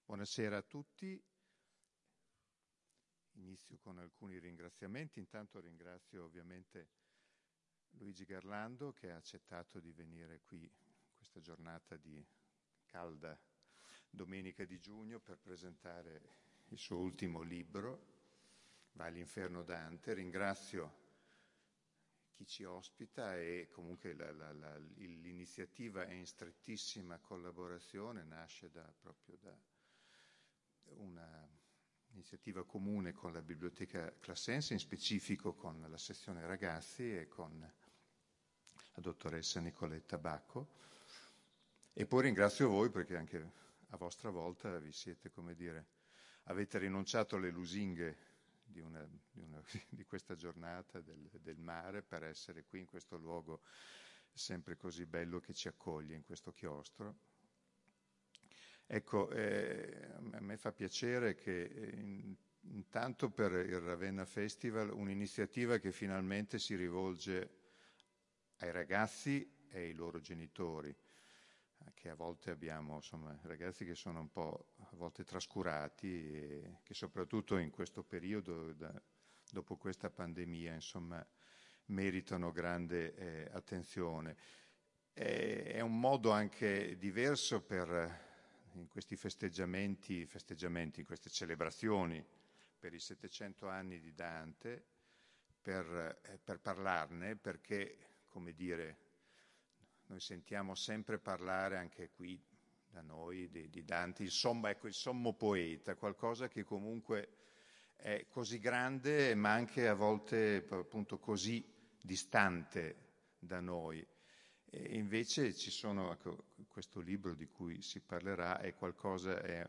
Buonasera a tutti. Inizio con alcuni ringraziamenti. Intanto ringrazio ovviamente Luigi Garlando che ha accettato di venire qui questa giornata di calda domenica di giugno per presentare il suo ultimo libro, Va all'inferno Dante. Ringrazio chi ci ospita e comunque l'iniziativa è in strettissima collaborazione, nasce proprio da una iniziativa comune con la Biblioteca Classense, in specifico con la sezione ragazzi e con la dottoressa Nicoletta Bacco. E poi ringrazio voi perché anche a vostra volta vi siete, come dire, avete rinunciato alle lusinghe di questa giornata del mare per essere qui in questo luogo sempre così bello che ci accoglie in questo chiostro. Ecco, a me fa piacere che intanto per il Ravenna Festival un'iniziativa che finalmente si rivolge ai ragazzi e ai loro genitori, che a volte abbiamo, insomma, ragazzi che sono un po' a volte trascurati e che soprattutto in questo periodo, dopo questa pandemia, insomma, meritano grande attenzione. È un modo anche diverso in questi festeggiamenti, in queste celebrazioni per i 700 anni di Dante, per parlarne, perché, come dire, noi sentiamo sempre parlare anche qui da noi di Dante, il sommo poeta, qualcosa che comunque è così grande ma anche a volte appunto così distante da noi. E invece ci sono, ecco, questo libro di cui si parlerà è qualcosa, è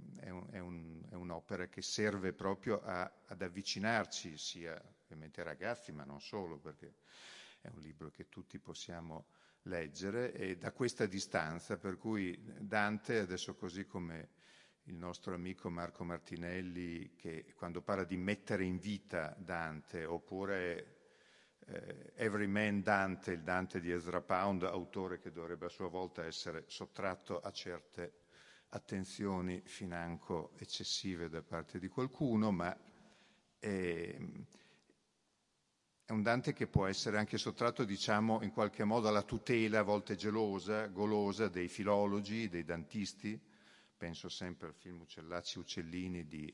un'opera che serve proprio ad avvicinarci sia ovviamente ai ragazzi ma non solo, perché è un libro che tutti possiamo leggere e da questa distanza, per cui Dante adesso, così come il nostro amico Marco Martinelli, che quando parla di mettere in vita Dante, oppure Every Man Dante, il Dante di Ezra Pound, autore che dovrebbe a sua volta essere sottratto a certe attenzioni financo eccessive da parte di qualcuno, ma è un Dante che può essere anche sottratto, diciamo, in qualche modo alla tutela, a volte gelosa, golosa, dei filologi, dei dantisti. Penso sempre al film Uccellacci Uccellini di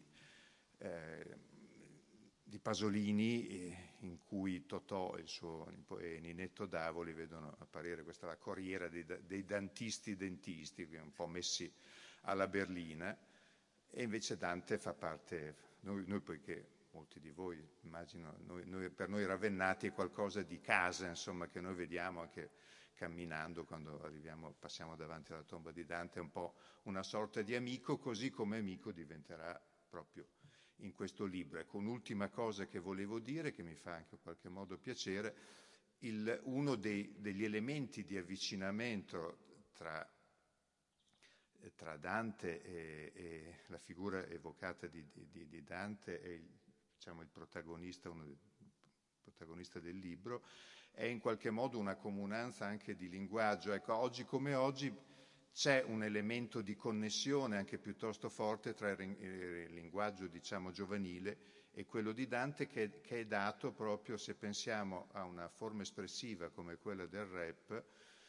Pasolini, in cui Totò e Ninetto Davoli vedono apparire questa la corriera dei dantisti dentisti, un po' messi alla berlina, e invece Dante fa parte, noi poiché molti di voi, immagino, per noi ravennati è qualcosa di casa, insomma, che noi vediamo anche camminando quando passiamo davanti alla tomba di Dante, è un po' una sorta di amico, così come amico diventerà proprio in questo libro. Ecco, un'ultima cosa che volevo dire, che mi fa anche in qualche modo piacere, uno degli elementi di avvicinamento tra Dante e la figura evocata di Dante e diciamo, il protagonista, uno dei protagonisti del libro, è in qualche modo una comunanza anche di linguaggio. Ecco, oggi come oggi c'è un elemento di connessione anche piuttosto forte tra il linguaggio, diciamo, giovanile e quello di Dante che è dato proprio, se pensiamo a una forma espressiva come quella del rap,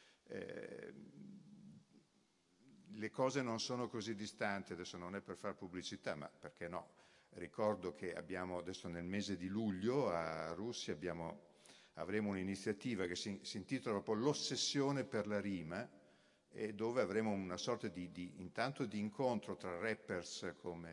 le cose non sono così distanti. Adesso non è per fare pubblicità, ma perché no? Ricordo che abbiamo adesso nel mese di luglio a Russia avremo un'iniziativa che si intitola proprio L'ossessione per la rima, e dove avremo una sorta intanto di incontro tra rappers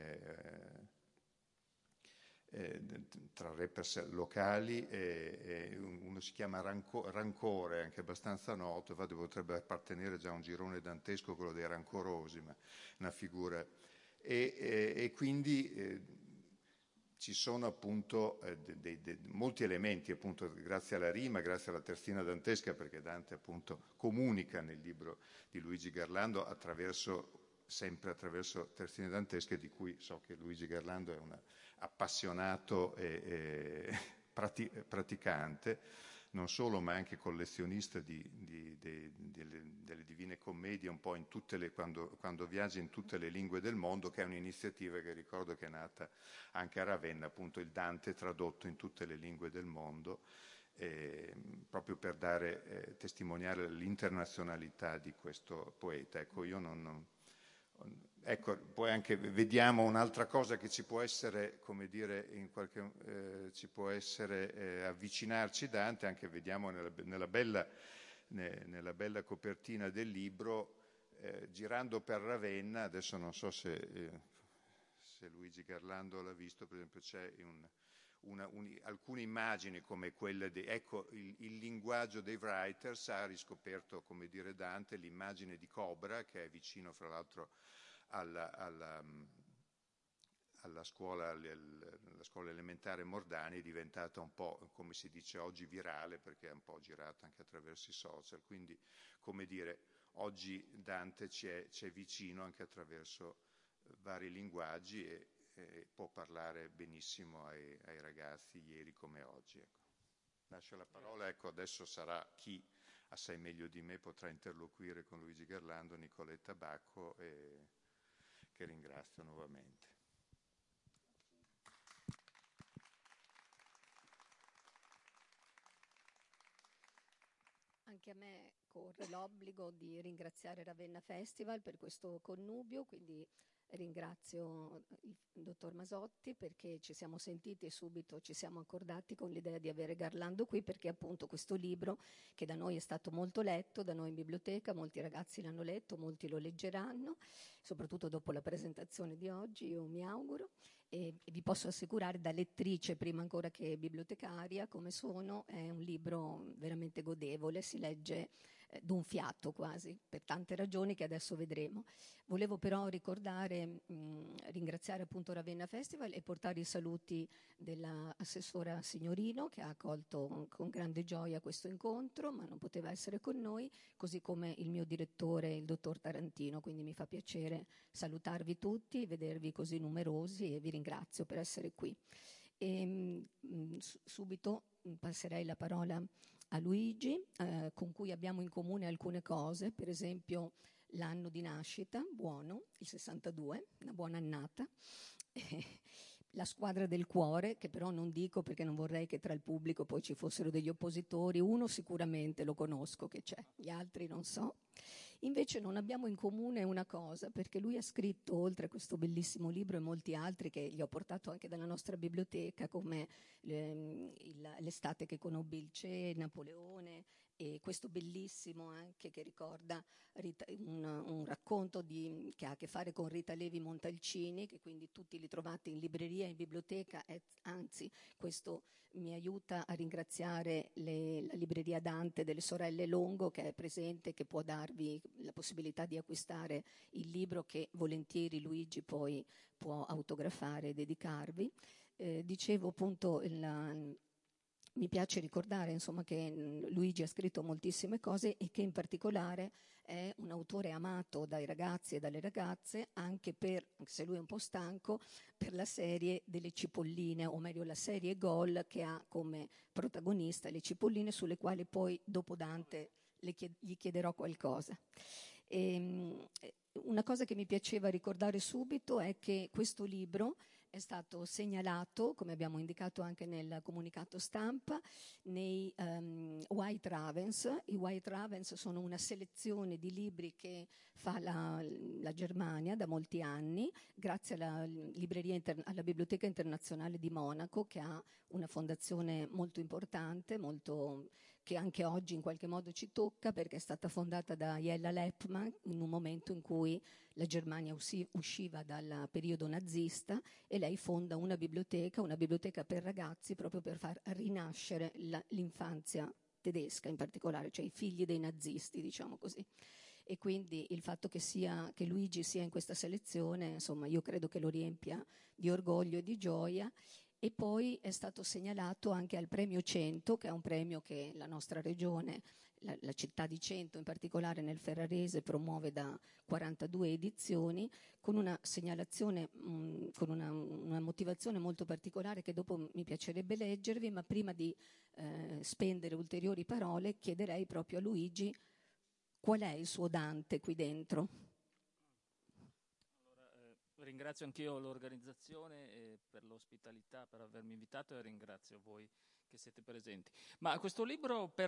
tra rappers locali e uno si chiama Rancore, anche abbastanza noto, infatti potrebbe appartenere già a un girone dantesco, quello dei rancorosi, ma una figura. E quindi ci sono appunto molti elementi, appunto, grazie alla rima, grazie alla terzina dantesca, perché Dante appunto comunica nel libro di Luigi Garlando sempre attraverso terzine dantesche, di cui so che Luigi Garlando è un appassionato e praticante, non solo, ma anche collezionista delle Divine Commedie, un po' in quando viaggia in tutte le lingue del mondo, che è un'iniziativa che ricordo che è nata anche a Ravenna, appunto il Dante tradotto in tutte le lingue del mondo, proprio per testimoniare l'internazionalità di questo poeta. Ecco, ecco, poi anche vediamo un'altra cosa che ci può essere, come dire, ci può essere avvicinarci Dante, anche vediamo nella bella copertina del libro, girando per Ravenna, adesso non so se Luigi Garlando l'ha visto, per esempio c'è alcune immagini come quelle ecco il linguaggio dei writers ha riscoperto, come dire, Dante, l'immagine di Cobra, che è vicino fra l'altro alla scuola elementare Mordani, è diventata un po', come si dice oggi, virale, perché è un po' girata anche attraverso i social, quindi, come dire, oggi Dante ci è vicino anche attraverso vari linguaggi e può parlare benissimo ai ragazzi ieri come oggi. Ecco. Lascio la parola, ecco, adesso sarà chi assai meglio di me potrà interloquire con Luigi Garlando, Nicoletta Bacco, che ringrazio nuovamente. Anche a me corre l'obbligo di ringraziare Ravenna Festival per questo connubio, quindi ringrazio il dottor Masotti perché ci siamo sentiti e subito ci siamo accordati con l'idea di avere Garlando qui, perché appunto questo libro, che da noi è stato molto letto, da noi in biblioteca, molti ragazzi l'hanno letto, molti lo leggeranno, soprattutto dopo la presentazione di oggi, io mi auguro, e vi posso assicurare, da lettrice prima ancora che bibliotecaria come sono, è un libro veramente godevole, si legge d'un fiato quasi, per tante ragioni che adesso vedremo. Volevo però ringraziare appunto Ravenna Festival e portare i saluti dell'assessora Signorino, che ha accolto con grande gioia questo incontro, ma non poteva essere con noi, così come il mio direttore, il dottor Tarantino, quindi mi fa piacere salutarvi tutti, vedervi così numerosi e vi ringrazio per essere qui. Subito passerei la parola a Luigi, con cui abbiamo in comune alcune cose, per esempio l'anno di nascita, buono, il 62, una buona annata, la squadra del cuore, che però non dico perché non vorrei che tra il pubblico poi ci fossero degli oppositori, uno sicuramente lo conosco che c'è, gli altri non so. Invece non abbiamo in comune una cosa, perché lui ha scritto, oltre a questo bellissimo libro e molti altri che gli ho portato anche dalla nostra biblioteca, come L'estate che conobbi il Che, Napoleone, e questo bellissimo anche che ricorda un racconto che ha a che fare con Rita Levi Montalcini, che quindi tutti li trovate in libreria e in biblioteca, anzi questo mi aiuta a ringraziare la libreria Dante delle sorelle Longo, che è presente, che può darvi la possibilità di acquistare il libro che volentieri Luigi poi può autografare e dedicarvi. Dicevo appunto mi piace ricordare insomma che Luigi ha scritto moltissime cose e che in particolare è un autore amato dai ragazzi e dalle ragazze, anche se lui è un po' stanco, per la serie delle cipolline, o meglio la serie Gol, che ha come protagonista le cipolline, sulle quali poi dopo Dante gli chiederò qualcosa. Una cosa che mi piaceva ricordare subito è che questo libro è stato segnalato, come abbiamo indicato anche nel comunicato stampa, nei White Ravens. I White Ravens sono una selezione di libri che fa la Germania da molti anni, grazie alla Biblioteca Internazionale di Monaco, che ha una fondazione molto importante, che anche oggi in qualche modo ci tocca, perché è stata fondata da Jella Leppmann in un momento in cui la Germania usciva dal periodo nazista, e lei fonda una biblioteca per ragazzi, proprio per far rinascere l'infanzia tedesca in particolare, cioè i figli dei nazisti, diciamo così. E quindi il fatto che Luigi sia in questa selezione, insomma, io credo che lo riempia di orgoglio e di gioia. E poi è stato segnalato anche al Premio 100, che è un premio che la nostra regione la città di Cento, in particolare nel Ferrarese, promuove da 42 edizioni, con una segnalazione, con una motivazione molto particolare che dopo mi piacerebbe leggervi, ma prima di spendere ulteriori parole chiederei proprio a Luigi qual è il suo Dante qui dentro. Ringrazio anch'io l'organizzazione per l'ospitalità, per avermi invitato, e ringrazio voi che siete presenti. Ma questo libro per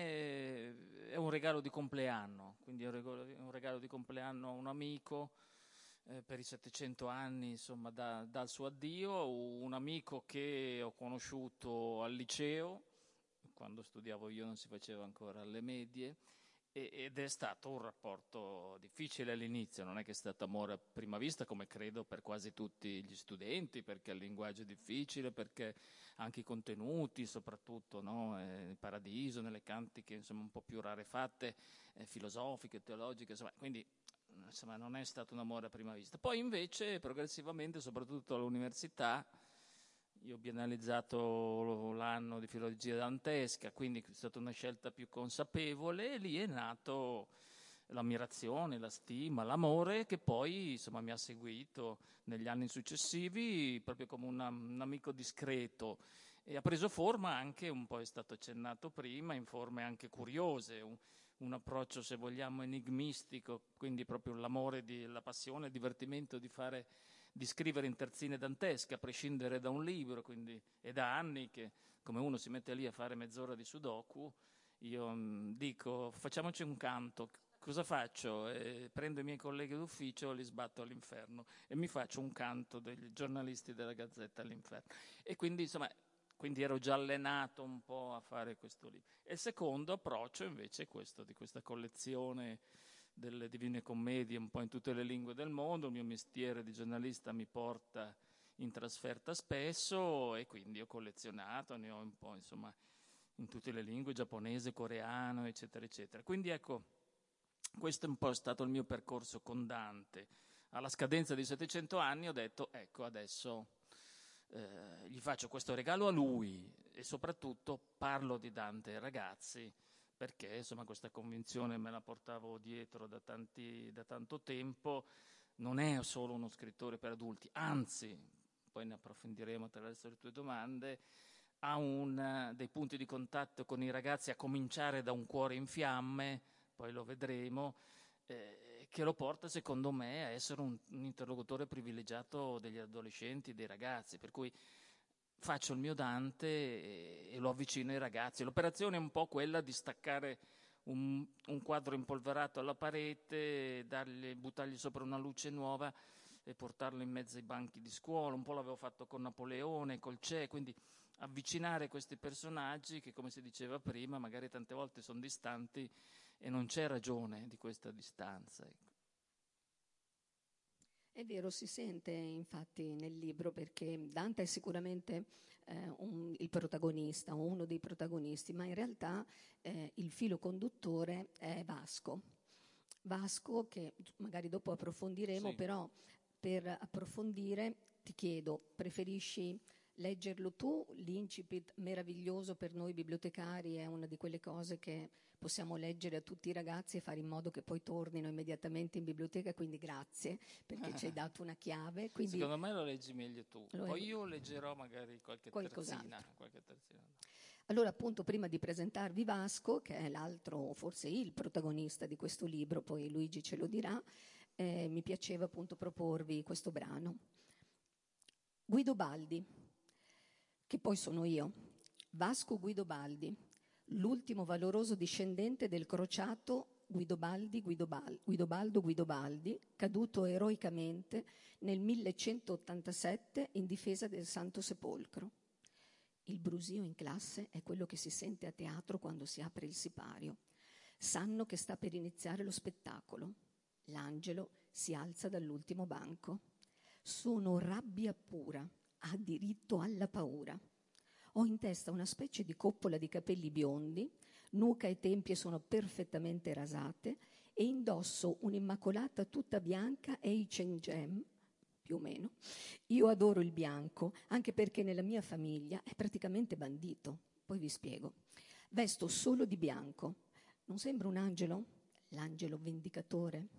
me è un regalo di compleanno, quindi è un regalo di compleanno a un amico per i 700 anni, insomma, dal suo addio, un amico che ho conosciuto al liceo, quando studiavo io non si faceva ancora alle medie, ed è stato un rapporto difficile all'inizio, non è che è stato amore a prima vista, come credo per quasi tutti gli studenti, perché il linguaggio è difficile, perché anche i contenuti, soprattutto, no? Il Paradiso, nelle cantiche insomma un po' più rarefatte, filosofiche, teologiche, insomma, quindi insomma non è stato un amore a prima vista. Poi invece progressivamente, soprattutto all'università, io ho biennalizzato l'anno di filologia dantesca, quindi è stata una scelta più consapevole, e lì è nato l'ammirazione, la stima, l'amore, che poi insomma mi ha seguito negli anni successivi proprio come un amico discreto, e ha preso forma anche, un po' è stato accennato prima, in forme anche curiose, un approccio, se vogliamo, enigmistico, quindi proprio l'amore, la passione, il divertimento di scrivere in terzine dantesche, a prescindere da un libro, quindi è da anni che, come uno si mette lì a fare mezz'ora di sudoku, io dico facciamoci un canto. Cosa faccio? Prendo i miei colleghi d'ufficio, li sbatto all'inferno e mi faccio un canto dei giornalisti della Gazzetta all'inferno. E quindi insomma, quindi ero già allenato un po' a fare questo libro. E il secondo approccio invece è questo, di questa collezione delle Divine Commedie un po' in tutte le lingue del mondo. Il mio mestiere di giornalista mi porta in trasferta spesso, e quindi ho collezionato, ne ho un po' insomma in tutte le lingue, giapponese, coreano, eccetera, eccetera. Quindi ecco, questo è un po' stato il mio percorso con Dante. Alla scadenza di 700 anni ho detto, ecco, adesso gli faccio questo regalo a lui, e soprattutto parlo di Dante ai ragazzi, perché insomma questa convinzione me la portavo dietro da tanto tempo. Non è solo uno scrittore per adulti, anzi, poi ne approfondiremo attraverso le tue domande, ha dei punti di contatto con i ragazzi, a cominciare da Un cuore in fiamme, poi lo vedremo, che lo porta secondo me a essere un interlocutore privilegiato degli adolescenti, dei ragazzi, per cui faccio il mio Dante e lo avvicino ai ragazzi. L'operazione è un po' quella di staccare un quadro impolverato alla parete, buttargli sopra una luce nuova e portarlo in mezzo ai banchi di scuola. Un po' l'avevo fatto con Napoleone, col Che, quindi avvicinare questi personaggi che, come si diceva prima, magari tante volte sono distanti e non c'è ragione di questa distanza. Ecco. È vero, si sente infatti nel libro, perché Dante è sicuramente il protagonista, o uno dei protagonisti, ma in realtà il filo conduttore è Vasco. Vasco, che magari dopo approfondiremo, sì. Però per approfondire ti chiedo, preferisci leggerlo tu? L'incipit meraviglioso per noi bibliotecari è una di quelle cose che possiamo leggere a tutti i ragazzi e fare in modo che poi tornino immediatamente in biblioteca, quindi grazie perché ci hai dato una chiave. Quindi secondo me lo leggi meglio tu, poi io leggerò magari qualche terzina. Allora, appunto, prima di presentarvi Vasco, che è l'altro, forse il protagonista di questo libro, poi Luigi ce lo dirà, mi piaceva appunto proporvi questo brano. Guidobaldi, che poi sono io, Vasco Guidobaldi, l'ultimo valoroso discendente del crociato Guidobaldo Guidobaldi, caduto eroicamente nel 1187 in difesa del Santo Sepolcro. Il brusio in classe è quello che si sente a teatro quando si apre il sipario. Sanno che sta per iniziare lo spettacolo. L'angelo si alza dall'ultimo banco. Sono rabbia pura, ha diritto alla paura. Ho in testa una specie di coppola di capelli biondi, nuca e tempie sono perfettamente rasate e indosso un'immacolata tutta bianca H&M, più o meno. Io adoro il bianco, anche perché nella mia famiglia è praticamente bandito. Poi vi spiego. Vesto solo di bianco. Non sembra un angelo? L'angelo vendicatore?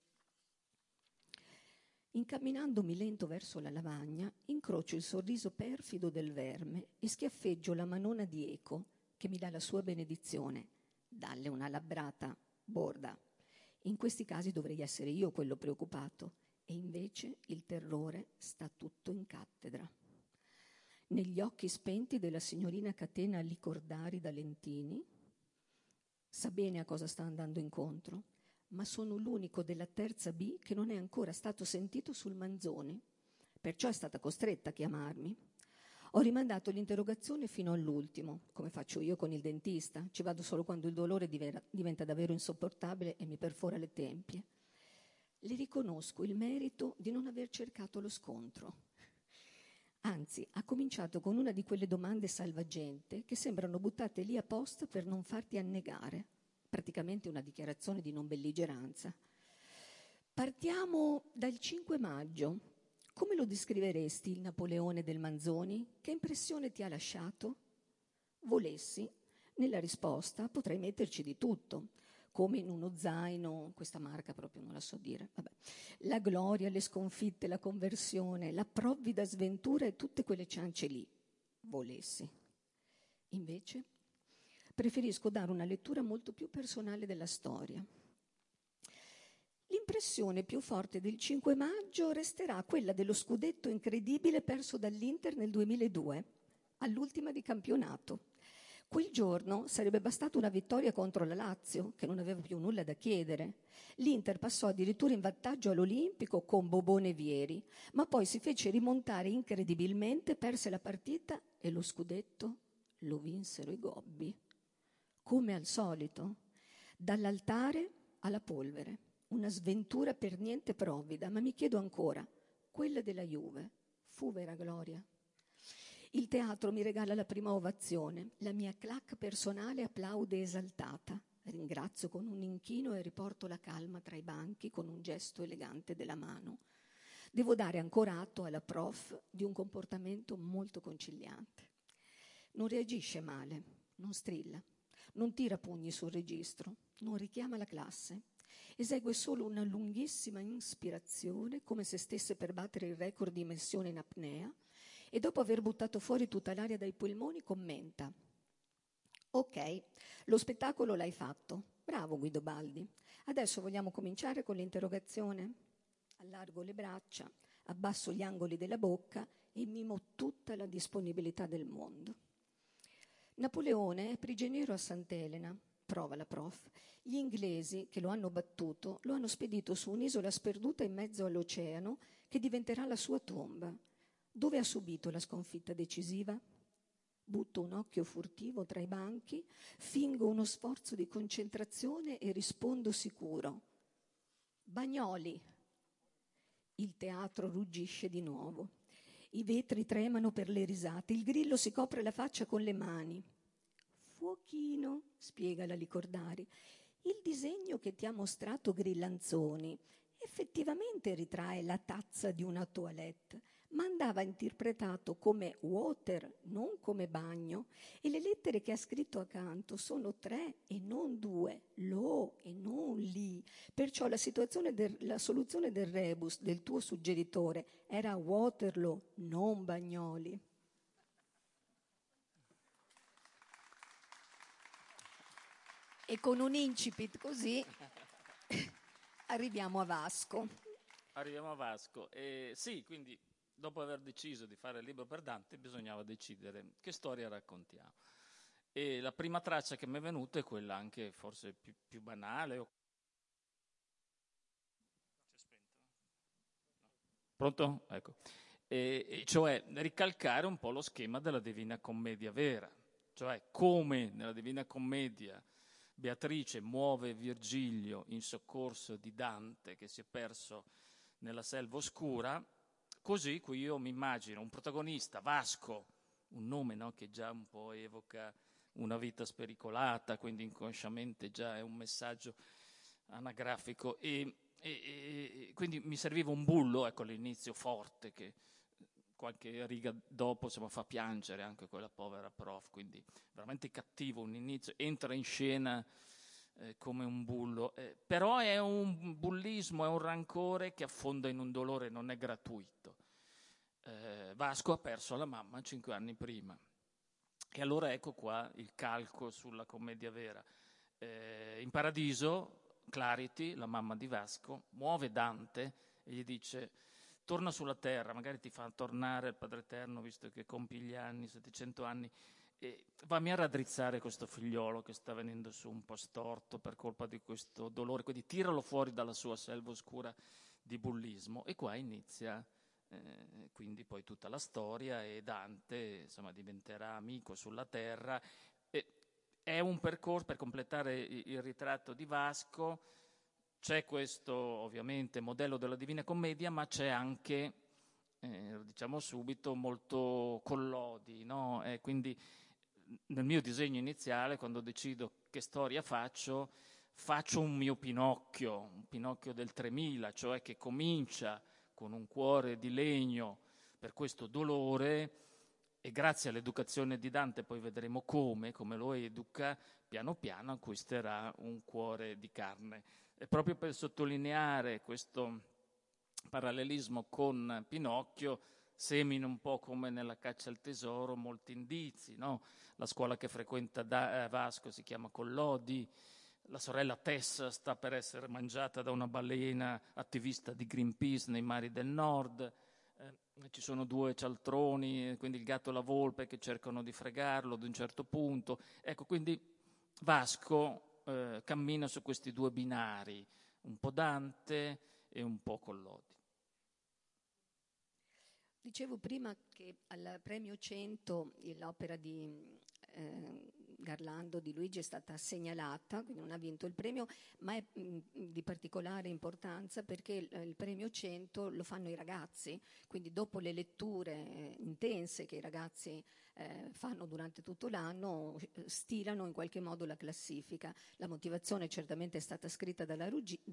Incamminandomi lento verso la lavagna, incrocio il sorriso perfido del verme e schiaffeggio la manona di Eco, che mi dà la sua benedizione. Dalle una labbrata, borda. In questi casi dovrei essere io quello preoccupato, e invece il terrore sta tutto in cattedra. Negli occhi spenti della signorina Catena Licordari da Lentini, sa bene a cosa sta andando incontro, ma sono l'unico della terza B che non è ancora stato sentito sul Manzoni, perciò è stata costretta a chiamarmi. Ho rimandato l'interrogazione fino all'ultimo, come faccio io con il dentista, ci vado solo quando il dolore diventa davvero insopportabile e mi perfora le tempie. Le riconosco il merito di non aver cercato lo scontro. Anzi, ha cominciato con una di quelle domande salvagente che sembrano buttate lì apposta per non farti annegare. Praticamente una dichiarazione di non belligeranza. Partiamo dal 5 maggio. Come lo descriveresti il Napoleone del Manzoni? Che impressione ti ha lasciato? Volessi, nella risposta potrei metterci di tutto, come in uno zaino, questa marca proprio non la so dire, vabbè. La gloria, le sconfitte, la conversione, la provvida sventura e tutte quelle ciance lì. Volessi. Invece preferisco dare una lettura molto più personale della storia. L'impressione più forte del 5 maggio resterà quella dello scudetto incredibile perso dall'Inter nel 2002, all'ultima di campionato. Quel giorno sarebbe bastata una vittoria contro la Lazio, che non aveva più nulla da chiedere. L'Inter passò addirittura in vantaggio all'Olimpico con Bobone Vieri, ma poi si fece rimontare incredibilmente, perse la partita e lo scudetto lo vinsero i Gobbi. Come al solito, dall'altare alla polvere. Una sventura per niente provvida, ma mi chiedo ancora, quella della Juve fu vera gloria? Il teatro mi regala la prima ovazione, la mia clac personale applaude esaltata. Ringrazio con un inchino e riporto la calma tra i banchi con un gesto elegante della mano. Devo dare ancora atto alla prof di un comportamento molto conciliante. Non reagisce male, non strilla, non tira pugni sul registro, non richiama la classe. Esegue solo una lunghissima ispirazione, come se stesse per battere il record di immersione in apnea, e dopo aver buttato fuori tutta l'aria dai polmoni commenta: ok, lo spettacolo l'hai fatto, bravo Guido Baldi, adesso vogliamo cominciare con l'interrogazione? Allargo le braccia, abbasso gli angoli della bocca e mimo tutta la disponibilità del mondo. Napoleone è prigioniero a Sant'Elena, prova la prof. Gli inglesi che lo hanno battuto lo hanno spedito su un'isola sperduta in mezzo all'oceano che diventerà la sua tomba. Dove ha subito la sconfitta decisiva? Butto un occhio furtivo tra i banchi, fingo uno sforzo di concentrazione e rispondo sicuro: Bagnoli. Il teatro ruggisce di nuovo. I vetri tremano per le risate, il grillo si copre la faccia con le mani. Fuochino, spiega la Licordari, il disegno che ti ha mostrato Grillanzoni effettivamente ritrae la tazza di una toilette, ma andava interpretato come water, non come bagno, e le lettere che ha scritto accanto sono 3 e non 2, lo e non li. Perciò la soluzione del rebus del tuo suggeritore era Waterloo, non Bagnoli. E con un incipit così arriviamo a Vasco. Arriviamo a Vasco. Sì, quindi dopo aver deciso di fare il libro per Dante bisognava decidere che storia raccontiamo. E la prima traccia che mi è venuta è quella anche forse più banale. Pronto? Ecco. Cioè ricalcare un po' lo schema della Divina Commedia vera. Cioè come nella Divina Commedia Beatrice muove Virgilio in soccorso di Dante che si è perso nella selva oscura, così qui io mi immagino un protagonista, Vasco, un nome, no, che già un po' evoca una vita spericolata, quindi inconsciamente già è un messaggio anagrafico e quindi mi serviva un bullo, ecco l'inizio forte che qualche riga dopo insomma, fa piangere anche quella povera prof, quindi veramente cattivo un inizio, entra in scena come un bullo, però è un bullismo, è un rancore che affonda in un dolore, non è gratuito. Vasco ha perso la mamma 5 anni prima. E allora ecco qua il calco sulla commedia vera. In Paradiso, Clarity, la mamma di Vasco, muove Dante e gli dice: torna sulla terra, magari ti fa tornare il Padre Eterno, visto che compi gli anni, 700 anni, e vammi a raddrizzare questo figliolo che sta venendo su un po' storto per colpa di questo dolore, quindi tiralo fuori dalla sua selva oscura di bullismo. E qua inizia quindi poi tutta la storia, e Dante insomma diventerà amico sulla terra. È un percorso per completare il ritratto di Vasco. C'è questo ovviamente modello della Divina Commedia, ma c'è anche, lo diciamo subito, molto Collodi, no? Quindi nel mio disegno iniziale, quando decido che storia faccio un mio Pinocchio, un Pinocchio del 3000, cioè che comincia con un cuore di legno per questo dolore, e grazie all'educazione di Dante, poi vedremo come lo educa, piano piano acquisterà un cuore di carne. E proprio per sottolineare questo parallelismo con Pinocchio, semina un po' come nella Caccia al tesoro molti indizi, no? La scuola che frequenta Vasco si chiama Collodi, la sorella Tessa sta per essere mangiata da una balena attivista di Greenpeace nei mari del nord, ci sono 2 cialtroni, quindi il gatto e la volpe, che cercano di fregarlo ad un certo punto. Ecco, quindi Vasco cammina su questi 2 binari, un po' Dante e un po' Collodi. Dicevo prima che al Premio 100 l'opera di Garlando di Luigi è stata segnalata, quindi non ha vinto il premio, ma è di particolare importanza perché il Premio 100 lo fanno i ragazzi, quindi dopo le letture intense che i ragazzi fanno durante tutto l'anno, stilano in qualche modo la classifica. La motivazione certamente è stata scritta dalla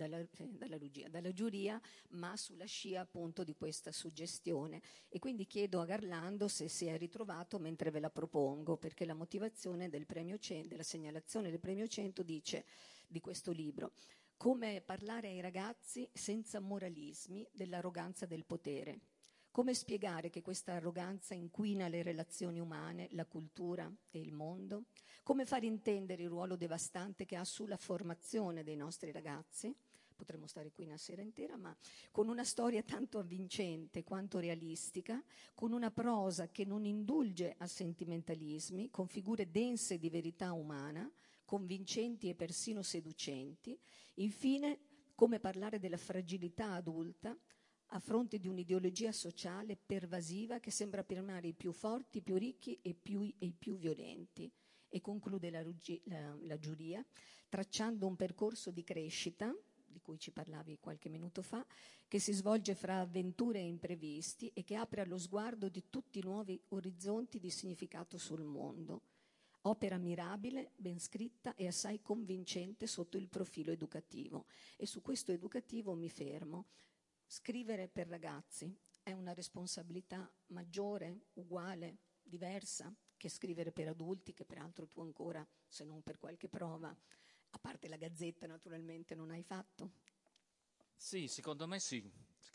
giuria, ma sulla scia appunto di questa suggestione. E quindi chiedo a Garlando se si è ritrovato mentre ve la propongo, perché la motivazione del premio 100, della segnalazione del Premio 100 dice di questo libro: come parlare ai ragazzi senza moralismi dell'arroganza del potere. Come spiegare che questa arroganza inquina le relazioni umane, la cultura e il mondo? Come far intendere il ruolo devastante che ha sulla formazione dei nostri ragazzi? Potremmo stare qui una sera intera, ma con una storia tanto avvincente quanto realistica, con una prosa che non indulge a sentimentalismi, con figure dense di verità umana, convincenti e persino seducenti. Infine, come parlare della fragilità adulta a fronte di un'ideologia sociale pervasiva che sembra primare i più forti, i più ricchi e i più violenti. E conclude la giuria tracciando un percorso di crescita, di cui ci parlavi qualche minuto fa, che si svolge fra avventure e imprevisti e che apre allo sguardo di tutti i nuovi orizzonti di significato sul mondo. Opera mirabile, ben scritta e assai convincente sotto il profilo educativo. E su questo educativo mi fermo. Scrivere per ragazzi è una responsabilità maggiore, uguale, diversa che scrivere per adulti, che peraltro tu ancora, se non per qualche prova, a parte la Gazzetta naturalmente, non hai fatto? Sì, secondo me sì,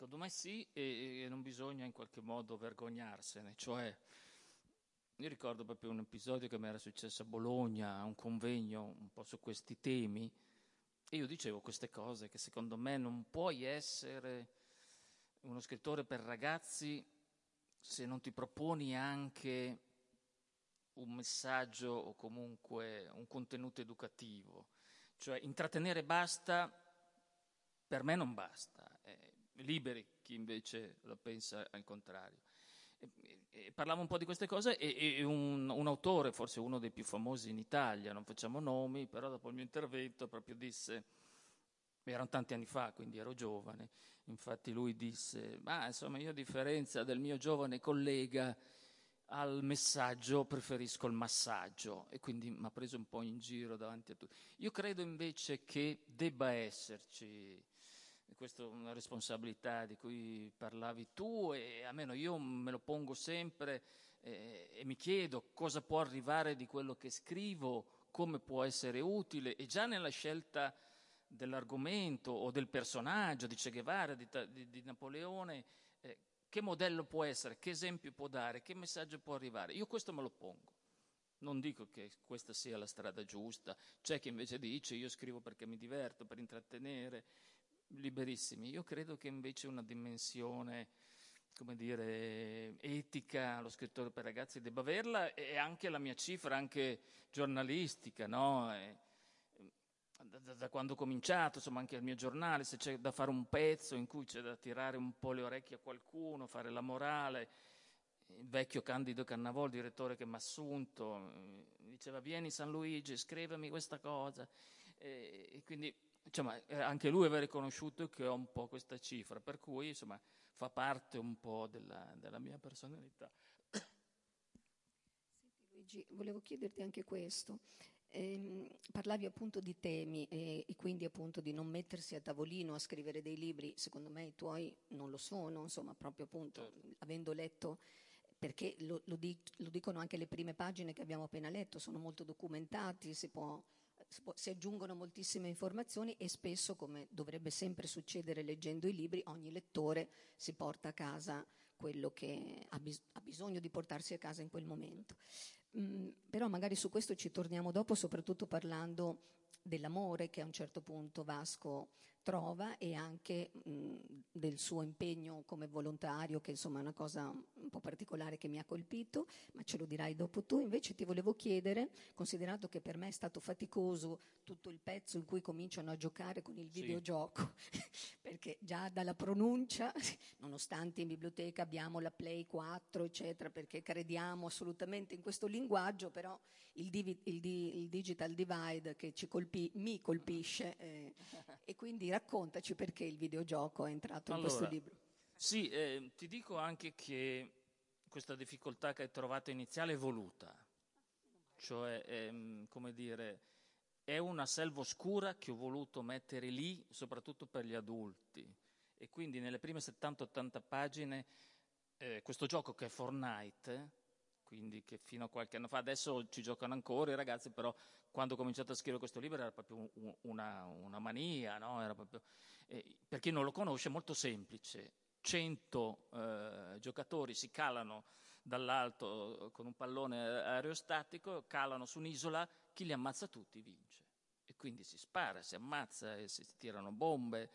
e non bisogna in qualche modo vergognarsene. Cioè, io ricordo proprio un episodio che mi era successo a Bologna, a un convegno un po' su questi temi, e io dicevo queste cose, che secondo me non puoi essere uno scrittore per ragazzi se non ti proponi anche un messaggio o comunque un contenuto educativo. Cioè, intrattenere basta, per me non basta. Liberi chi invece la pensa al contrario. Parlavo un po' di queste cose e un autore, forse uno dei più famosi in Italia, non facciamo nomi, però dopo il mio intervento proprio disse, erano tanti anni fa, quindi ero giovane, infatti lui disse: ma insomma, io a differenza del mio giovane collega al messaggio preferisco il massaggio, e quindi mi ha preso un po' in giro davanti a tutti. Io credo invece che debba esserci, questa è una responsabilità di cui parlavi tu, e almeno io me lo pongo sempre, e mi chiedo cosa può arrivare di quello che scrivo, come può essere utile, e già nella scelta dell'argomento o del personaggio di Che Guevara, di Napoleone, che modello può essere, che esempio può dare, che messaggio può arrivare. Io questo me lo pongo. Non dico che questa sia la strada giusta, c'è chi invece dice io scrivo perché mi diverto, per intrattenere, liberissimi. Io credo che invece una dimensione, come dire, etica, lo scrittore per ragazzi debba averla, e anche la mia cifra, anche giornalistica, no? Da quando ho cominciato, insomma, anche al mio giornale, se c'è da fare un pezzo in cui c'è da tirare un po' le orecchie a qualcuno, fare la morale. Il vecchio Candido Cannavò, il direttore che mi ha assunto, diceva vieni San Luigi, scrivimi questa cosa, e quindi insomma, anche lui aveva riconosciuto che ho un po' questa cifra, per cui insomma fa parte un po' della mia personalità. Senti, Luigi, volevo chiederti anche questo. Parlavi appunto di temi e quindi appunto di non mettersi a tavolino a scrivere dei libri. Secondo me i tuoi non lo sono, insomma, proprio appunto avendo letto, perché lo dicono anche le prime pagine che abbiamo appena letto, sono molto documentati, si aggiungono moltissime informazioni e spesso, come dovrebbe sempre succedere leggendo i libri, ogni lettore si porta a casa quello che ha bisogno di portarsi a casa in quel momento. Però magari su questo ci torniamo dopo, soprattutto parlando dell'amore che a un certo punto Vasco trova e anche del suo impegno come volontario, che insomma è una cosa un po' particolare che mi ha colpito, ma ce lo dirai dopo tu. Invece ti volevo chiedere, considerato che per me è stato faticoso tutto il pezzo in cui cominciano a giocare con il videogioco, perché già dalla pronuncia, nonostante in biblioteca abbiamo la Play 4 eccetera, perché crediamo assolutamente in questo linguaggio, però il digital divide che mi colpisce, e quindi raccontaci perché il videogioco è entrato in questo libro. Sì, ti dico anche che questa difficoltà che hai trovato iniziale è voluta, cioè come dire, è una selva oscura che ho voluto mettere lì soprattutto per gli adulti, e quindi nelle prime 70-80 pagine questo gioco che è Fortnite, quindi che fino a qualche anno fa, adesso ci giocano ancora i ragazzi, però quando ho cominciato a scrivere questo libro era proprio una mania, no? Era proprio, per chi non lo conosce è molto semplice: 100 giocatori si calano dall'alto con un pallone aerostatico, calano su un'isola, chi li ammazza tutti vince, e quindi si spara, si ammazza e si tirano bombe,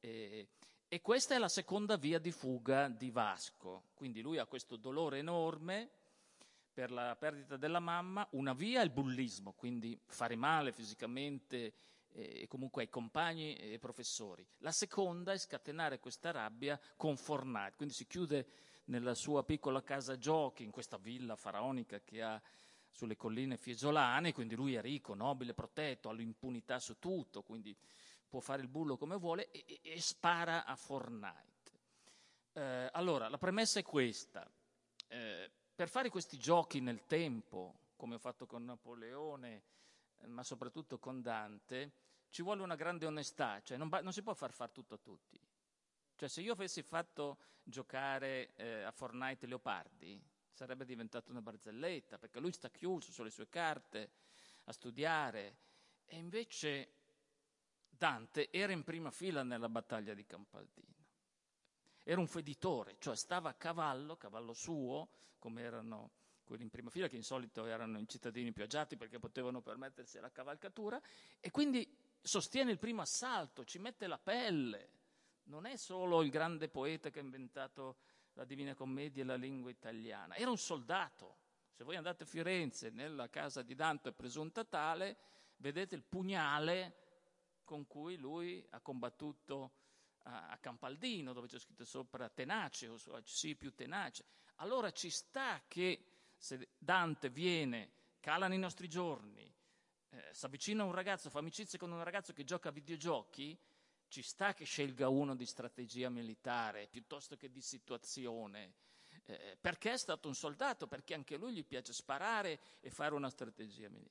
e questa è la seconda via di fuga di Vasco. Quindi lui ha questo dolore enorme per la perdita della mamma. Una via è il bullismo, quindi fare male fisicamente e comunque ai compagni e ai professori. La seconda è scatenare questa rabbia con Fortnite, quindi si chiude nella sua piccola casa giochi, in questa villa faraonica che ha sulle colline fiesole, quindi lui è ricco, nobile, protetto, ha l'impunità su tutto, quindi può fare il bullo come vuole, e spara a Fortnite. Allora, la premessa è questa. Per fare questi giochi nel tempo, come ho fatto con Napoleone, ma soprattutto con Dante, ci vuole una grande onestà, cioè non si può far tutto a tutti. Cioè, se io avessi fatto giocare a Fortnite Leopardi, sarebbe diventato una barzelletta, perché lui sta chiuso sulle sue carte a studiare, e invece Dante era in prima fila nella battaglia di Campaldino. Era un feditore, cioè stava a cavallo suo, come erano quelli in prima fila, che in solito erano i cittadini più agiati perché potevano permettersi la cavalcatura, e quindi sostiene il primo assalto, ci mette la pelle. Non è solo il grande poeta che ha inventato la Divina Commedia e la lingua italiana, era un soldato. Se voi andate a Firenze, nella casa di Dante presunta tale, vedete il pugnale con cui lui ha combattuto a Campaldino, dove c'è scritto sopra tenace, o sì, più tenace. Allora ci sta che se Dante viene, cala nei nostri giorni, si avvicina a un ragazzo, fa amicizia con un ragazzo che gioca a videogiochi, ci sta che scelga uno di strategia militare piuttosto che di situazione, perché è stato un soldato, perché anche lui gli piace sparare e fare una strategia militare.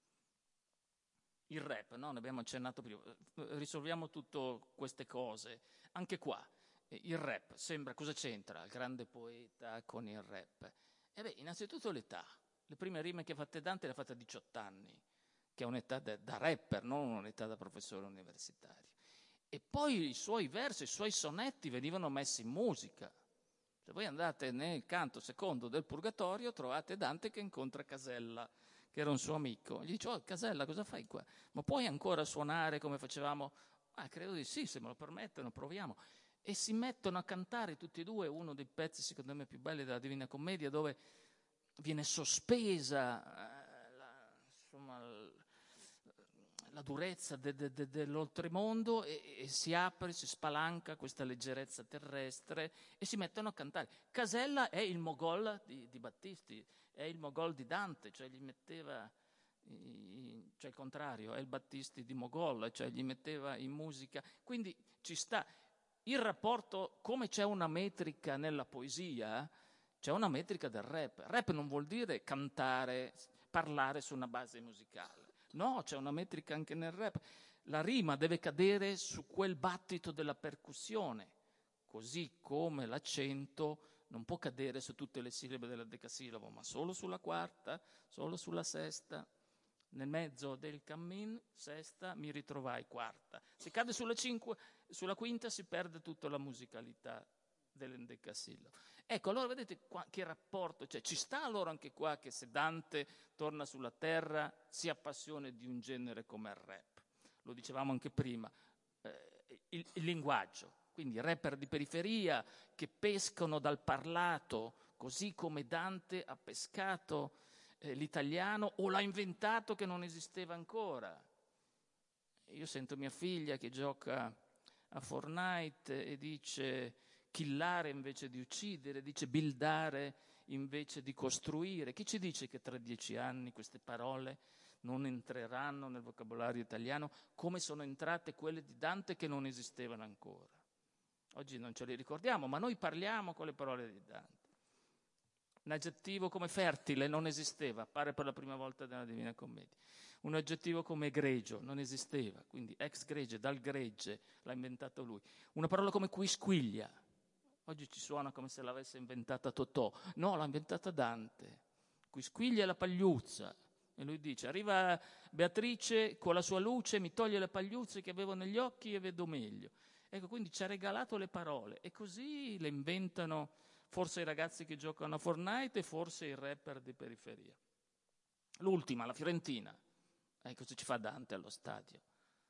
Il rap, no? Ne abbiamo accennato prima, risolviamo tutte queste cose. Anche qua, il rap, sembra, cosa c'entra il grande poeta con il rap? Innanzitutto l'età. Le prime rime che ha fatte Dante le ha fatte a 18 anni, che è un'età da rapper, non un'età da professore universitario. E poi i suoi versi, i suoi sonetti venivano messi in musica. Se voi andate nel canto secondo del Purgatorio trovate Dante che incontra Casella, che era un suo amico. Gli dice: oh, Casella, cosa fai qua? Ma puoi ancora suonare come facevamo? Ah, credo di sì, se me lo permettono, proviamo. E si mettono a cantare tutti e due uno dei pezzi secondo me più belli della Divina Commedia, dove viene sospesa la durezza dell'oltremondo e si apre, si spalanca questa leggerezza terrestre e si mettono a cantare. Casella è il Mogol di Battisti, è il Mogol di Dante, cioè gli metteva, cioè il contrario, è il Battisti di Mogol, cioè gli metteva in musica. Quindi ci sta il rapporto, come c'è una metrica nella poesia, c'è una metrica del rap. Rap non vuol dire cantare, parlare su una base musicale. No, c'è una metrica anche nel rap. La rima deve cadere su quel battito della percussione, così come l'accento non può cadere su tutte le sillabe dell'endecasillabo, ma solo sulla quarta, solo sulla sesta. Nel mezzo del cammin, sesta, mi ritrovai quarta. Se cade sulla quinta si perde tutta la musicalità dell'endecasillabo. Ecco, allora vedete che rapporto c'è. Ci sta allora anche qua che se Dante torna sulla terra si appassione di un genere come il rap. Lo dicevamo anche prima, il linguaggio. Quindi rapper di periferia che pescano dal parlato, così come Dante ha pescato l'italiano o l'ha inventato che non esisteva ancora. Io sento mia figlia che gioca a Fortnite e dice killare invece di uccidere, dice buildare invece di costruire. Chi ci dice che tra 10 anni queste parole non entreranno nel vocabolario italiano come sono entrate quelle di Dante che non esistevano ancora? Oggi non ce le ricordiamo, ma noi parliamo con le parole di Dante. Un aggettivo come fertile non esisteva, appare per la prima volta nella Divina Commedia. Un aggettivo come egregio non esisteva, quindi ex gregge, dal gregge, l'ha inventato lui. Una parola come quisquiglia, oggi ci suona come se l'avesse inventata Totò. No, l'ha inventata Dante. Quisquiglia è la pagliuzza. E lui dice: arriva Beatrice con la sua luce, mi toglie le pagliuzze che avevo negli occhi e vedo meglio. Ecco, quindi ci ha regalato le parole e così le inventano forse i ragazzi che giocano a Fortnite e forse i rapper di periferia. L'ultima, la Fiorentina. Cosa ci fa Dante allo stadio?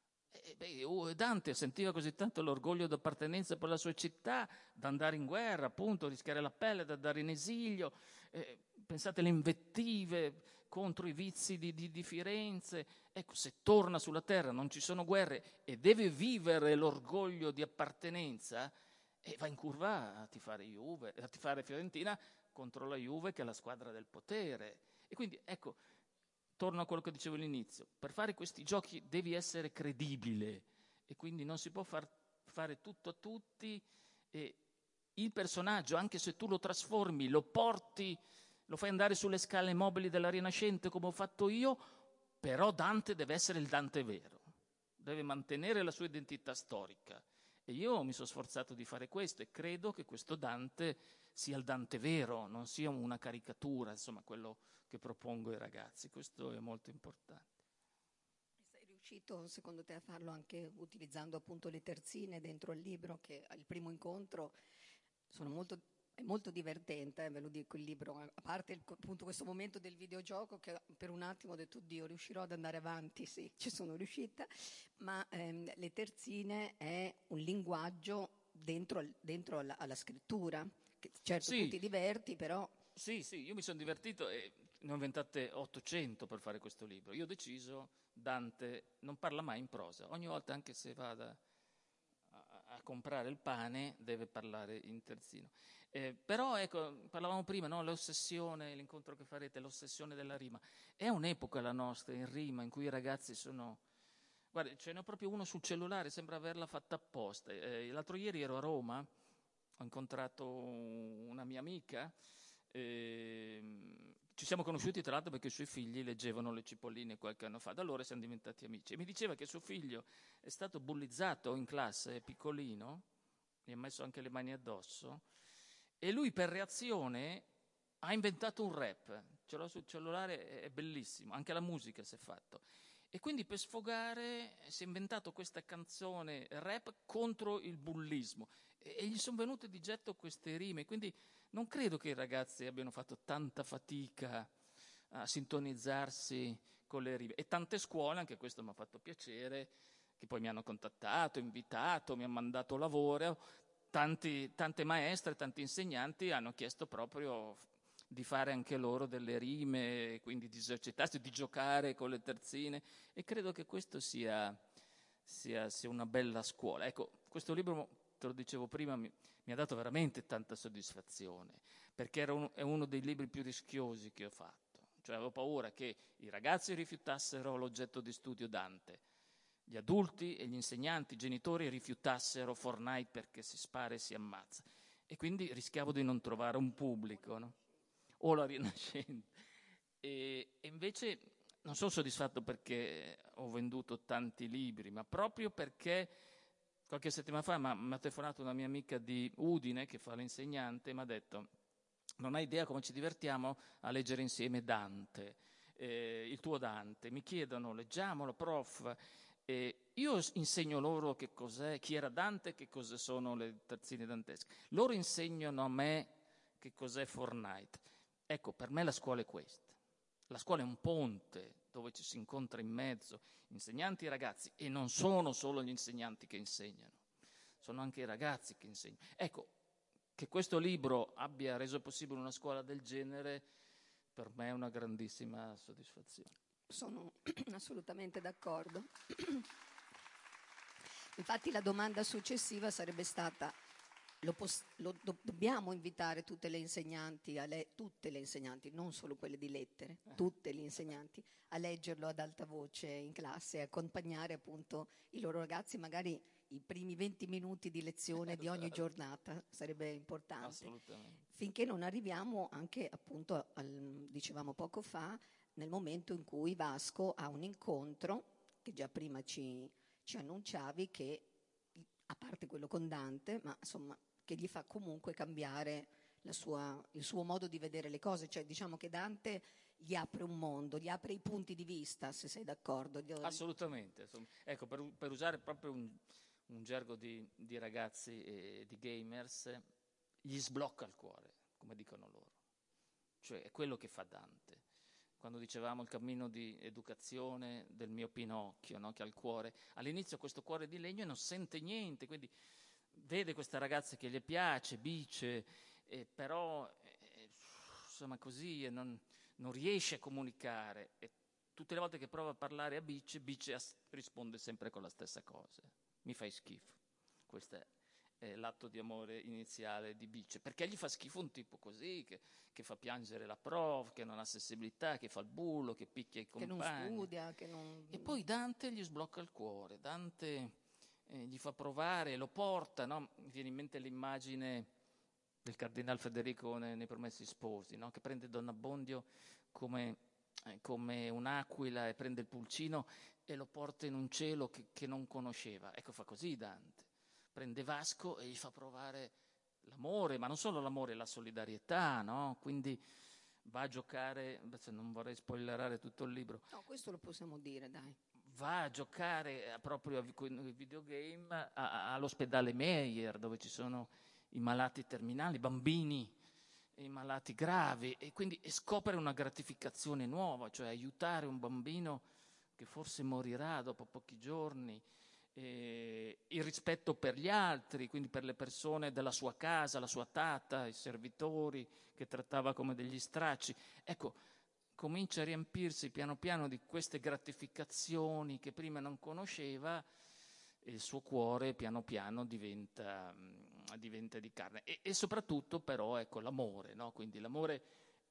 Dante sentiva così tanto l'orgoglio d'appartenenza per la sua città da andare in guerra, appunto, rischiare la pelle, da andare in esilio. Pensate alle invettive contro i vizi di Firenze. Ecco, se torna sulla terra, non ci sono guerre e deve vivere l'orgoglio di appartenenza, e va in curva a tifare Fiorentina contro la Juve, che è la squadra del potere. E quindi, ecco, torno a quello che dicevo all'inizio, per fare questi giochi devi essere credibile e quindi non si può fare tutto a tutti, e il personaggio, anche se tu lo trasformi, lo porti, lo fai andare sulle scale mobili della Rinascente come ho fatto io, però Dante deve essere il Dante vero, deve mantenere la sua identità storica. E io mi sono sforzato di fare questo e credo che questo Dante sia il Dante vero, non sia una caricatura, insomma, quello che propongo ai ragazzi. Questo è molto importante. Sei riuscito, secondo te, a farlo anche utilizzando appunto le terzine dentro il libro, che al primo incontro è molto divertente, ve lo dico, il libro, a parte appunto questo momento del videogioco che per un attimo ho detto: oddio, riuscirò ad andare avanti? Sì, ci sono riuscita, ma le terzine è un linguaggio dentro alla scrittura, che certo Sì. tu ti diverti, però... Sì, io mi sono divertito e ne ho inventate 800 per fare questo libro. Io ho deciso, Dante non parla mai in prosa, ogni volta, anche se vada a comprare il pane, deve parlare in terzino. Però ecco, parlavamo prima, no? L'ossessione, l'incontro che farete, l'ossessione della rima. È un'epoca la nostra in rima in cui i ragazzi sono... Guarda, ce n'è proprio uno sul cellulare, sembra averla fatta apposta. L'altro ieri ero a Roma, ho incontrato una mia amica, ci siamo conosciuti tra l'altro perché i suoi figli leggevano Le Cipolline qualche anno fa, da allora siamo diventati amici, e mi diceva che suo figlio è stato bullizzato in classe, è piccolino, gli ha messo anche le mani addosso, e lui per reazione ha inventato un rap, ce l'ho sul cellulare, è bellissimo, anche la musica si è fatto, E quindi per sfogare si è inventato questa canzone rap contro il bullismo e gli sono venute di getto queste rime, quindi non credo che i ragazzi abbiano fatto tanta fatica a sintonizzarsi con le rime. E tante scuole, anche questo mi ha fatto piacere, che poi mi hanno contattato, invitato, mi hanno mandato lavoro, tante maestre, tanti insegnanti hanno chiesto proprio di fare anche loro delle rime, quindi di esercitarsi, di giocare con le terzine, e credo che questo sia una bella scuola. Ecco, questo libro, te lo dicevo prima, mi ha dato veramente tanta soddisfazione, perché è uno dei libri più rischiosi che ho fatto. Cioè avevo paura che i ragazzi rifiutassero l'oggetto di studio Dante, gli adulti e gli insegnanti, i genitori rifiutassero Fortnite perché si spara e si ammazza. E quindi rischiavo di non trovare un pubblico, no? O la Rinascente. E invece non sono soddisfatto perché ho venduto tanti libri, ma proprio perché qualche settimana fa mi ha telefonato una mia amica di Udine che fa l'insegnante e mi ha detto: non hai idea come ci divertiamo a leggere insieme Dante, il tuo Dante. Mi chiedono, leggiamolo, prof. Io insegno loro che cos'è, chi era Dante, che cosa sono le terzine dantesche. Loro insegnano a me che cos'è Fortnite. Ecco, per me la scuola è questa. La scuola è un ponte dove ci si incontra in mezzo insegnanti e ragazzi, e non sono solo gli insegnanti che insegnano, sono anche i ragazzi che insegnano. Ecco, che questo libro abbia reso possibile una scuola del genere, per me è una grandissima soddisfazione. Sono assolutamente d'accordo. Infatti la domanda successiva sarebbe stata: dobbiamo invitare tutte le insegnanti, tutte le insegnanti, non solo quelle di lettere, tutte le insegnanti, a leggerlo ad alta voce in classe e accompagnare appunto i loro ragazzi, magari i primi 20 minuti di lezione di ogni giornata, sarebbe importante. Assolutamente. Finché non arriviamo anche appunto, dicevamo poco fa, nel momento in cui Vasco ha un incontro, che già prima ci annunciavi, che a parte quello con Dante, ma insomma che gli fa comunque cambiare il suo modo di vedere le cose, cioè diciamo che Dante gli apre un mondo, gli apre i punti di vista, se sei d'accordo. Assolutamente. Ecco, per usare proprio un gergo di ragazzi e di gamers, gli sblocca il cuore, come dicono loro. Cioè è quello che fa Dante. Quando dicevamo il cammino di educazione del mio Pinocchio, no? Che ha il cuore, all'inizio questo cuore di legno e non sente niente, quindi vede questa ragazza che gli piace, Bice, però insomma così e non riesce a comunicare, e tutte le volte che prova a parlare a Bice risponde sempre con la stessa cosa: mi fai schifo. Questo è l'atto di amore iniziale di Bice, perché gli fa schifo un tipo così che fa piangere la prof, che non ha sensibilità, che fa il bullo, che picchia i compagni, che non studia, che non... E poi Dante gli sblocca il cuore, Dante gli fa provare, lo porta, no? Mi viene in mente l'immagine del Cardinal Federico nei Promessi Sposi, no? Che prende Don Abbondio come un'aquila e prende il pulcino e lo porta in un cielo che non conosceva. Ecco, fa così Dante. Prende Vasco e gli fa provare l'amore, ma non solo l'amore, la solidarietà, no? Quindi va a giocare, non vorrei spoilerare tutto il libro. No, questo lo possiamo dire, dai. Va a giocare proprio con i videogame all'ospedale Meyer, dove ci sono i malati terminali, i bambini, i malati gravi, e quindi scopre una gratificazione nuova, cioè aiutare un bambino che forse morirà dopo pochi giorni, il rispetto per gli altri, quindi per le persone della sua casa, la sua tata, i servitori che trattava come degli stracci. Ecco, comincia a riempirsi piano piano di queste gratificazioni che prima non conosceva, e il suo cuore piano piano diventa di carne. E soprattutto però ecco l'amore, no? Quindi l'amore,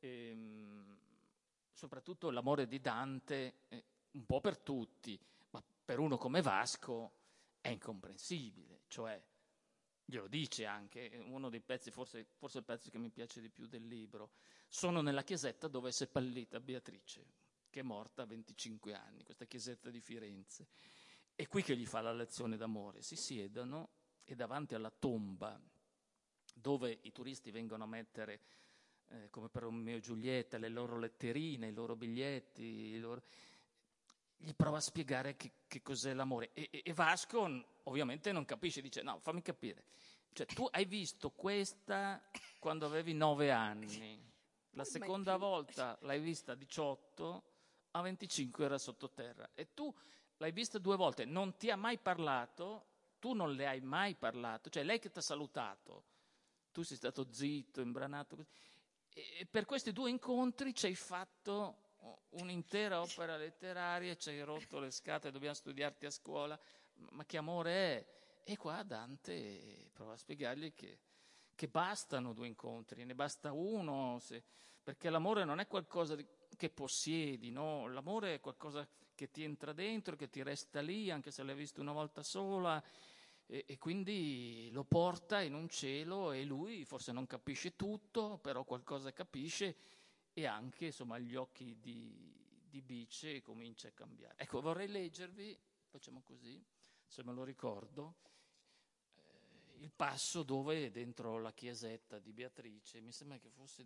soprattutto l'amore di Dante, un po' per tutti, ma per uno come Vasco è incomprensibile, cioè glielo dice anche, uno dei pezzi, forse il pezzo che mi piace di più del libro: sono nella chiesetta dove è seppellita Beatrice, che è morta a 25 anni, questa chiesetta di Firenze. È qui che gli fa la lezione d'amore. Si siedono e davanti alla tomba dove i turisti vengono a mettere, come per Romeo e Giulietta, le loro letterine, i loro biglietti, gli prova a spiegare che cos'è l'amore. E Vasco ovviamente non capisce, dice no, fammi capire. Cioè, tu hai visto questa quando avevi 9 anni, la seconda volta l'hai vista a 18, a 25 era sottoterra, e tu l'hai vista 2 volte, non ti ha mai parlato, tu non le hai mai parlato, cioè lei che ti ha salutato, tu sei stato zitto, imbranato, e per questi 2 incontri ci hai fatto un'intera opera letteraria, ci hai rotto le scatole, dobbiamo studiarti a scuola, ma che amore è? E qua Dante prova a spiegargli che bastano 2 incontri, ne basta uno, perché l'amore non è qualcosa che possiedi, no? L'amore è qualcosa che ti entra dentro, che ti resta lì, anche se l'hai visto una volta sola, e quindi lo porta in un cielo, e lui forse non capisce tutto, però qualcosa capisce, e anche insomma gli occhi di Bice comincia a cambiare. Ecco, vorrei leggervi, facciamo così, se me lo ricordo, il passo dove dentro la chiesetta di Beatrice, mi sembra che fosse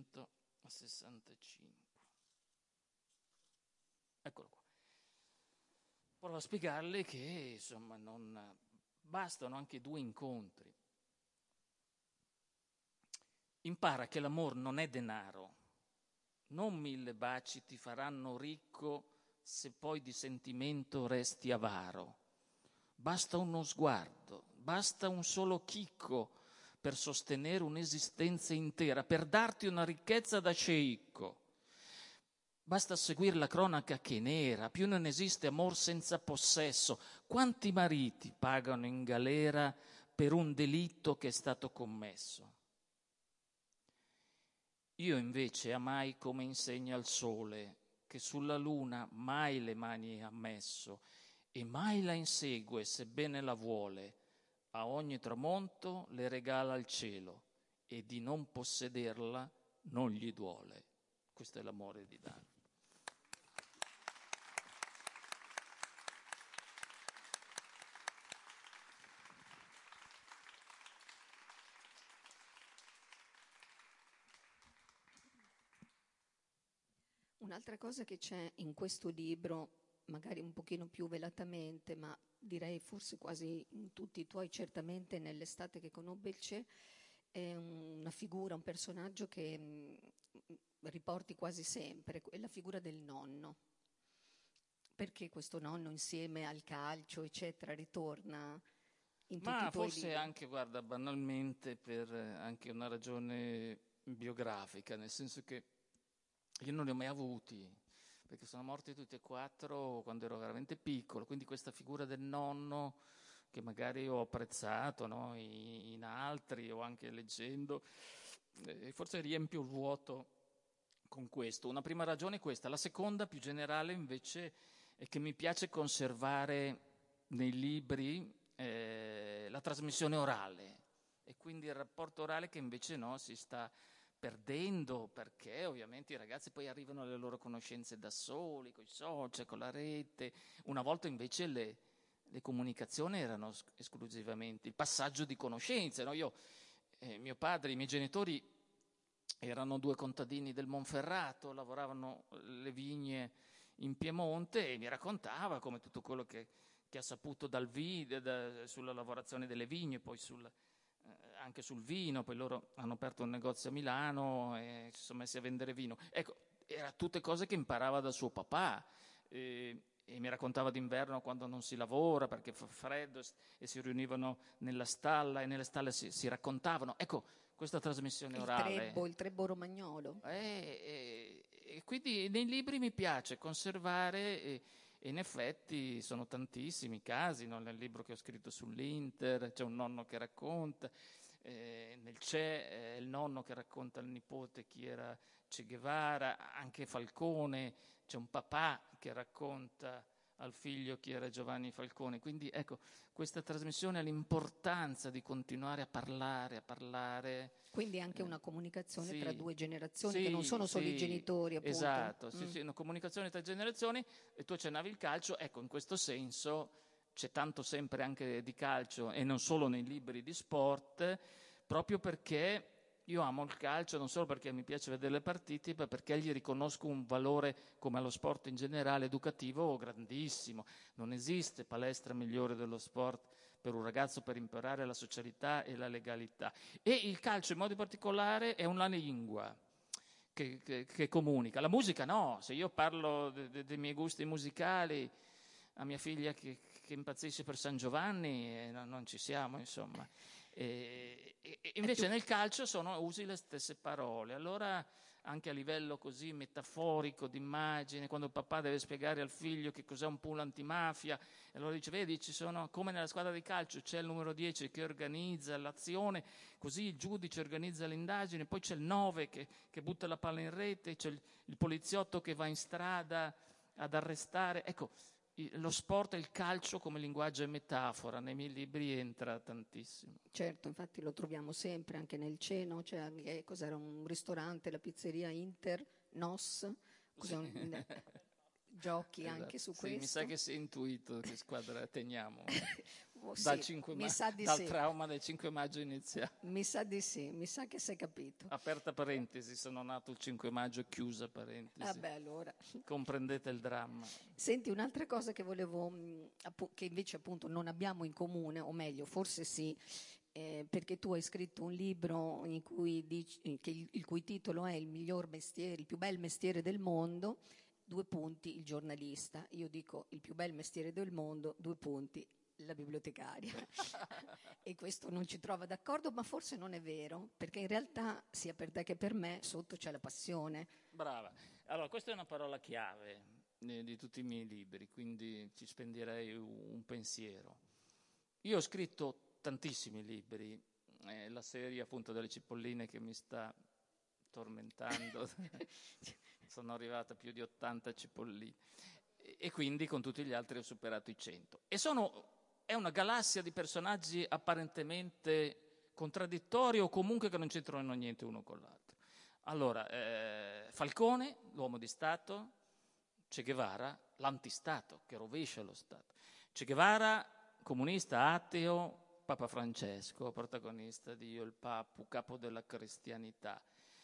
265. Eccolo qua. Provo a spiegarle che insomma non bastano anche 2 incontri. Impara che l'amore non è denaro, non 1000 baci ti faranno ricco se poi di sentimento resti avaro. Basta uno sguardo, basta un solo chicco per sostenere un'esistenza intera, per darti una ricchezza da sceicco. Basta seguire la cronaca che è nera, più non esiste amor senza possesso. Quanti mariti pagano in galera per un delitto che è stato commesso? Io invece amai come insegna il sole, che sulla luna mai le mani ha messo, e mai la insegue sebbene la vuole, a ogni tramonto le regala il cielo, e di non possederla non gli duole. Questo è l'amore di Dante. Un'altra cosa che c'è in questo libro, magari un pochino più velatamente, ma direi forse quasi in tutti i tuoi, certamente nell'estate che conobbe il Che, è una figura, un personaggio che riporti quasi sempre, è la figura del nonno. Perché questo nonno insieme al calcio, eccetera, ritorna in tutti i tuoi forse libri? anche, guarda, banalmente per anche una ragione biografica, nel senso che io non li ho mai avuti, perché sono morti tutti e 4 quando ero veramente piccolo, quindi questa figura del nonno che magari ho apprezzato, no, in altri o anche leggendo, forse riempio il vuoto con questo. Una prima ragione è questa. La seconda, più generale, invece, è che mi piace conservare nei libri la trasmissione orale, e quindi il rapporto orale che invece no, si sta perdendo, perché ovviamente i ragazzi poi arrivano alle loro conoscenze da soli, con i social, con la rete. Una volta invece le comunicazioni erano esclusivamente il passaggio di conoscenze, no? Mio padre, i miei genitori erano 2 contadini del Monferrato, lavoravano le vigne in Piemonte, e mi raccontava come tutto quello che ha saputo sulla lavorazione delle vigne, poi anche sul vino. Poi loro hanno aperto un negozio a Milano e si sono messi a vendere vino. Ecco, erano tutte cose che imparava da suo papà, e mi raccontava d'inverno quando non si lavora perché fa freddo, e si riunivano nella stalla, e nelle stalle si raccontavano. Ecco, questa trasmissione orale. Il trebbo romagnolo. E quindi nei libri mi piace conservare, e in effetti sono tantissimi i casi, no? Nel libro che ho scritto sull'Inter c'è un nonno che racconta, nel C'è il nonno che racconta al nipote chi era Che Guevara, anche Falcone, c'è un papà che racconta al figlio chi era Giovanni Falcone. Quindi ecco, questa trasmissione ha l'importanza di continuare a parlare. Quindi anche una comunicazione Sì, tra 2 generazioni, sì, che non sono solo i sì, genitori, appunto. esatto, sì, una comunicazione tra generazioni. E tu accennavi il calcio, ecco, in questo senso c'è tanto sempre anche di calcio, e non solo nei libri di sport, proprio perché Io amo il calcio non solo perché mi piace vedere le partite, ma perché gli riconosco un valore, come allo sport in generale, educativo grandissimo. Non esiste palestra migliore dello sport per un ragazzo per imparare la socialità e la legalità. E il calcio in modo particolare è una lingua che comunica. La musica no, se io parlo dei miei gusti musicali a mia figlia che impazzisce per San Giovanni, non ci siamo, insomma. E invece nel calcio usi le stesse parole. Allora anche a livello così metaforico, d'immagine, quando il papà deve spiegare al figlio che cos'è un pool antimafia, e allora dice, vedi, ci sono, come nella squadra di calcio, c'è il numero 10 che organizza l'azione, così il giudice organizza l'indagine, poi c'è il 9 che butta la palla in rete, c'è il poliziotto che va in strada ad arrestare. Ecco, lo sport e il calcio come linguaggio e metafora nei miei libri entra tantissimo. Certo, infatti lo troviamo sempre anche nel Ceno, cioè anche, cos'era un ristorante, la pizzeria Inter, Nos, giochi esatto. Anche su sì, questo. Mi sa che si è intuito che squadra teniamo. Dal dal trauma del 5 maggio iniziale. Mi sa di sì, mi sa che sei capito. Aperta parentesi, sono nato il 5 maggio, chiusa parentesi. Allora. Comprendete il dramma. Senti, un'altra cosa che volevo, che invece appunto non abbiamo in comune, o meglio, forse sì, perché tu hai scritto un libro in cui dici, il cui titolo è il più bel mestiere del mondo, : il giornalista. Io dico il più bel mestiere del mondo, : la bibliotecaria. E questo non ci trova d'accordo, ma forse non è vero, perché in realtà sia per te che per me sotto c'è la passione. Brava. Allora, questa è una parola chiave di tutti i miei libri, quindi ci spenderei un pensiero. Io ho scritto tantissimi libri, la serie appunto delle cipolline che mi sta tormentando, sono arrivata a più di 80 cipolline, e quindi con tutti gli altri ho superato i 100. È una galassia di personaggi apparentemente contraddittori o comunque che non c'entrano niente uno con l'altro. Allora, Falcone, l'uomo di Stato; Che Guevara, l'antistato, che rovescia lo Stato; Che Guevara, comunista, ateo; Papa Francesco, protagonista di Io il Papu, capo della cristianità;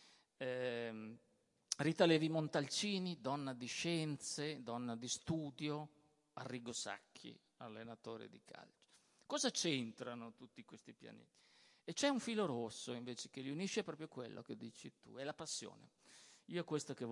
Rita Levi Montalcini, donna di scienze, donna di studio; Arrigo Sacchi, allenatore di calcio. Cosa c'entrano tutti questi pianeti? E c'è un filo rosso invece che li unisce, proprio quello che dici tu, è la passione. Io questo che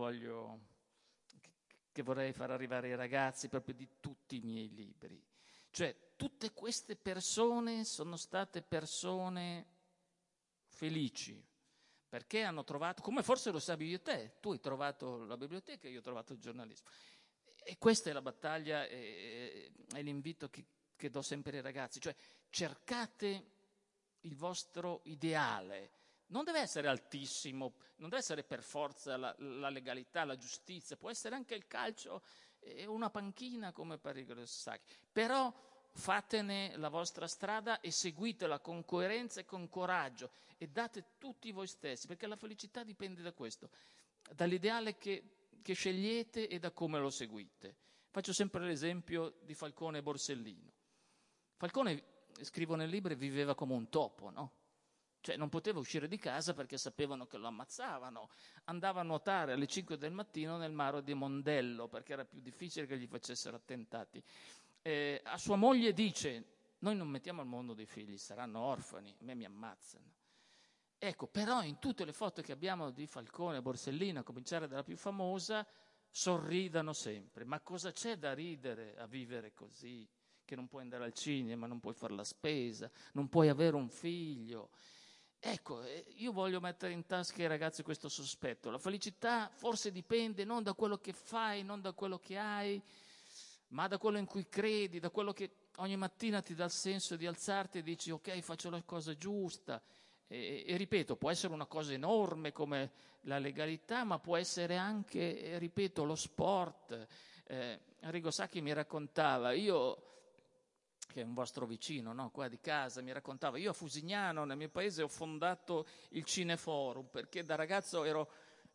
vorrei far arrivare ai ragazzi proprio di tutti i miei libri. Cioè, tutte queste persone sono state persone felici, perché hanno trovato, come forse lo sai io te, tu hai trovato la biblioteca, io ho trovato il giornalismo. E questa è la battaglia e l'invito che do sempre ai ragazzi, cioè cercate il vostro ideale. Non deve essere altissimo, non deve essere per forza la legalità, la giustizia, può essere anche il calcio e una panchina come per Arrigo Sacchi, però fatene la vostra strada e seguitela con coerenza e con coraggio e date tutti voi stessi, perché la felicità dipende da questo, dall'ideale che scegliete e da come lo seguite. Faccio sempre l'esempio di Falcone e Borsellino. Falcone, scrivo nel libro, viveva come un topo, no? Cioè non poteva uscire di casa perché sapevano che lo ammazzavano. Andava a nuotare alle 5 del mattino nel mare di Mondello perché era più difficile che gli facessero attentati. A sua moglie dice: noi non mettiamo al mondo dei figli, saranno orfani, a me mi ammazzano. Ecco, però in tutte le foto che abbiamo di Falcone e Borsellino, a cominciare dalla più famosa, sorridano sempre. Ma cosa c'è da ridere a vivere così? Che non puoi andare al cinema, non puoi fare la spesa, non puoi avere un figlio. Ecco, io voglio mettere in tasca ai ragazzi questo sospetto. La felicità forse dipende non da quello che fai, non da quello che hai, ma da quello in cui credi, da quello che ogni mattina ti dà il senso di alzarti e dici ok, faccio la cosa giusta. E ripeto, può essere una cosa enorme come la legalità, ma può essere anche, ripeto, lo sport. Arrigo Sacchi mi raccontava, che è un vostro vicino, no? Qua di casa, mi raccontava, io a Fusignano, nel mio paese, ho fondato il Cineforum, perché da ragazzo ero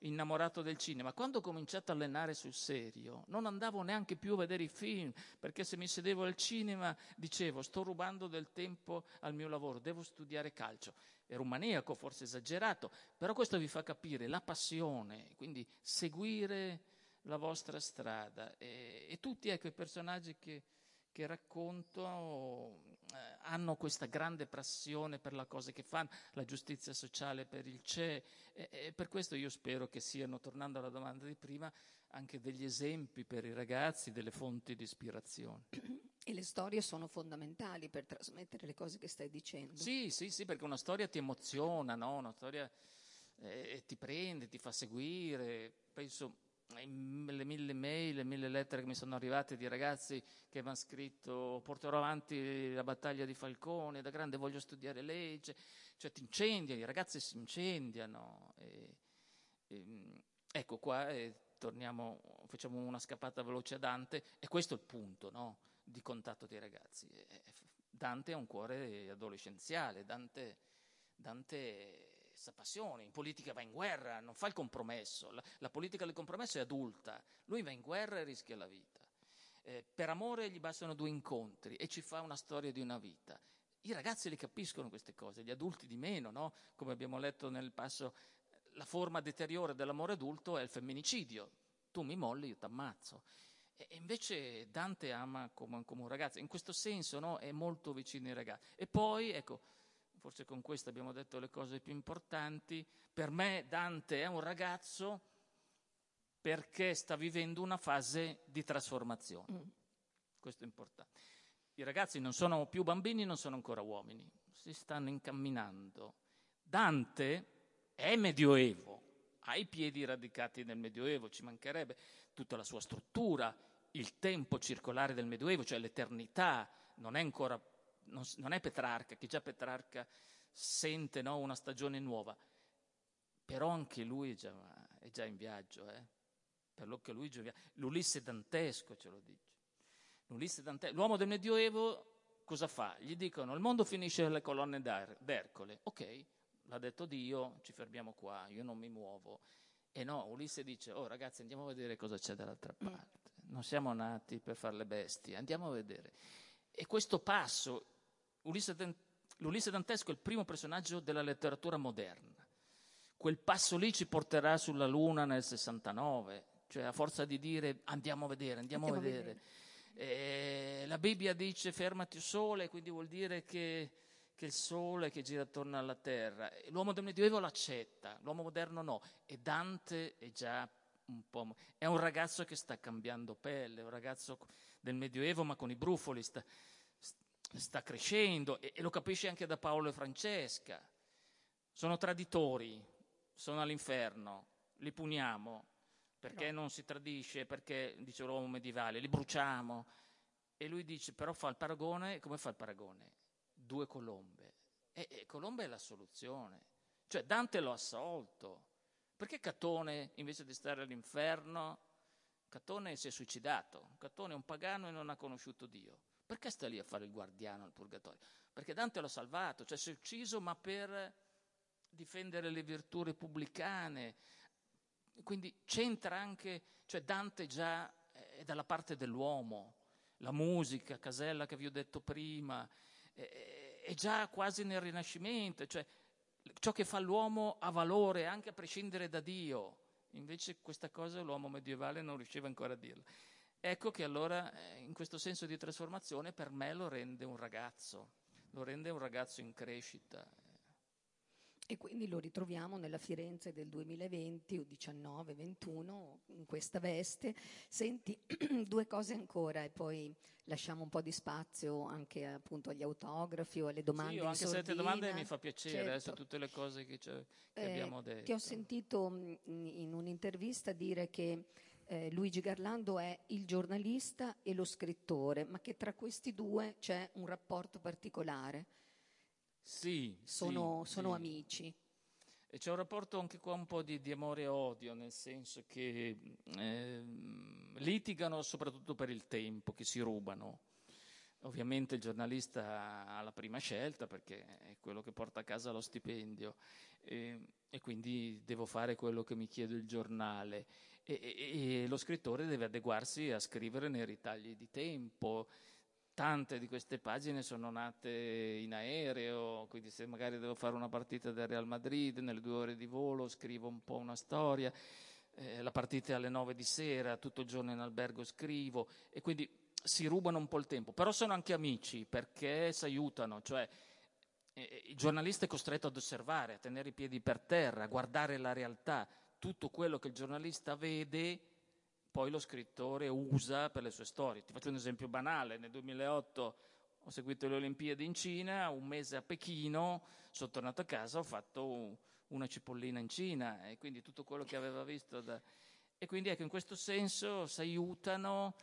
innamorato del cinema. Quando ho cominciato a allenare sul serio, non andavo neanche più a vedere i film, perché se mi sedevo al cinema dicevo: sto rubando del tempo al mio lavoro, devo studiare calcio. Ero un maniaco, forse esagerato, però questo vi fa capire la passione, quindi seguire la vostra strada. E tutti, ecco, i personaggi che racconto hanno questa grande passione per la cosa che fanno, la giustizia sociale per il CE, e per questo io spero che siano, tornando alla domanda di prima, anche degli esempi per i ragazzi, delle fonti di ispirazione. E le storie sono fondamentali per trasmettere le cose che stai dicendo. Sì, perché una storia ti emoziona, no? Una storia ti prende, ti fa seguire. Penso le 1000 mail, le 1000 lettere che mi sono arrivate di ragazzi che avevano scritto: porterò avanti la battaglia di Falcone, da grande voglio studiare legge. Cioè ti incendia, i ragazzi si incendiano. Ecco qua, torniamo, facciamo una scappata veloce a Dante, e questo è il punto, no? Di contatto dei ragazzi. Dante ha un cuore adolescenziale, Dante sa passione, in politica va in guerra, non fa il compromesso, la politica del compromesso è adulta, lui va in guerra e rischia la vita. Per amore gli bastano 2 incontri e ci fa una storia di una vita. I ragazzi li capiscono queste cose, gli adulti di meno, no? Come abbiamo letto nel passo, la forma deteriore dell'amore adulto è il femminicidio: tu mi molli, io t'ammazzo. E invece Dante ama come un ragazzo, in questo senso, no? È molto vicino ai ragazzi. E poi, ecco, forse con questo abbiamo detto le cose più importanti, per me Dante è un ragazzo perché sta vivendo una fase di trasformazione. Questo è importante. I ragazzi non sono più bambini, non sono ancora uomini, si stanno incamminando. Dante è medioevo, ha i piedi radicati nel medioevo, ci mancherebbe, tutta la sua struttura, il tempo circolare del medioevo, cioè l'eternità, non è ancora, non è Petrarca, che già Petrarca sente, no, una stagione nuova, però anche lui è già in viaggio, per lo che lui già l'Ulisse dantesco ce lo dice. L'uomo del Medioevo cosa fa? Gli dicono: il mondo finisce alle colonne d'Ercole. Ok, l'ha detto Dio, ci fermiamo qua, io non mi muovo. E no, Ulisse dice: oh ragazzi, andiamo a vedere cosa c'è dall'altra parte. Non siamo nati per fare le bestie, andiamo a vedere. E questo passo, l'Ulisse dantesco è il primo personaggio della letteratura moderna. Quel passo lì ci porterà sulla Luna nel 69, cioè a forza di dire andiamo a vedere. La Bibbia dice fermati sole, quindi vuol dire che il sole che gira attorno alla terra. L'uomo del Medioevo l'accetta, l'uomo moderno no. E Dante è già un po'... è un ragazzo che sta cambiando pelle, è un ragazzo del Medioevo ma con i brufoli, sta crescendo, e lo capisce anche da Paolo e Francesca. Sono traditori, sono all'inferno, li puniamo. Perché non si tradisce? Perché, dice l'uomo medievale, li bruciamo. E lui dice: però fa il paragone. Come fa il paragone? 2 colombe. E colombe è la soluzione. Cioè Dante l'ha assolto. Perché Catone, invece di stare all'inferno, Catone si è suicidato? Catone è un pagano e non ha conosciuto Dio. Perché sta lì a fare il guardiano al purgatorio? Perché Dante l'ha salvato, cioè si è ucciso ma per difendere le virtù repubblicane. Quindi c'entra anche, cioè Dante già è dalla parte dell'uomo, la musica, Casella che vi ho detto prima, è già quasi nel Rinascimento, cioè ciò che fa l'uomo ha valore anche a prescindere da Dio, invece questa cosa l'uomo medievale non riusciva ancora a dirla. Ecco che allora in questo senso di trasformazione per me lo rende un ragazzo in crescita. E quindi lo ritroviamo nella Firenze del 2020 o 19-21 in questa veste. Senti, 2 cose ancora e poi lasciamo un po' di spazio anche appunto agli autografi o alle domande in anche sordina. se avete domande mi fa piacere, certo. Su tutte le cose che abbiamo detto. Ti ho sentito in un'intervista dire che Luigi Garlando è il giornalista e lo scrittore, ma che tra questi 2 c'è un rapporto particolare. Sono amici. E c'è un rapporto anche qua un po' di amore e odio, nel senso che litigano soprattutto per il tempo che si rubano. Ovviamente il giornalista ha la prima scelta perché è quello che porta a casa lo stipendio. e quindi devo fare quello che mi chiede il giornale. E lo scrittore deve adeguarsi a scrivere nei ritagli di tempo. Tante di queste pagine sono nate in aereo, quindi se magari devo fare una partita del Real Madrid, nelle 2 ore di volo scrivo un po' una storia, la partita è alle 9 di sera, tutto il giorno in albergo scrivo, e quindi si rubano un po' il tempo. Però sono anche amici, perché si aiutano, cioè il giornalista è costretto ad osservare, a tenere i piedi per terra, a guardare la realtà. Tutto quello che il giornalista vede, poi lo scrittore usa per le sue storie. Ti faccio un esempio banale. Nel 2008 ho seguito le Olimpiadi in Cina, un mese a Pechino, sono tornato a casa, ho fatto una cipollina in Cina, e quindi tutto quello che aveva visto. E quindi ecco, in questo senso si aiutano,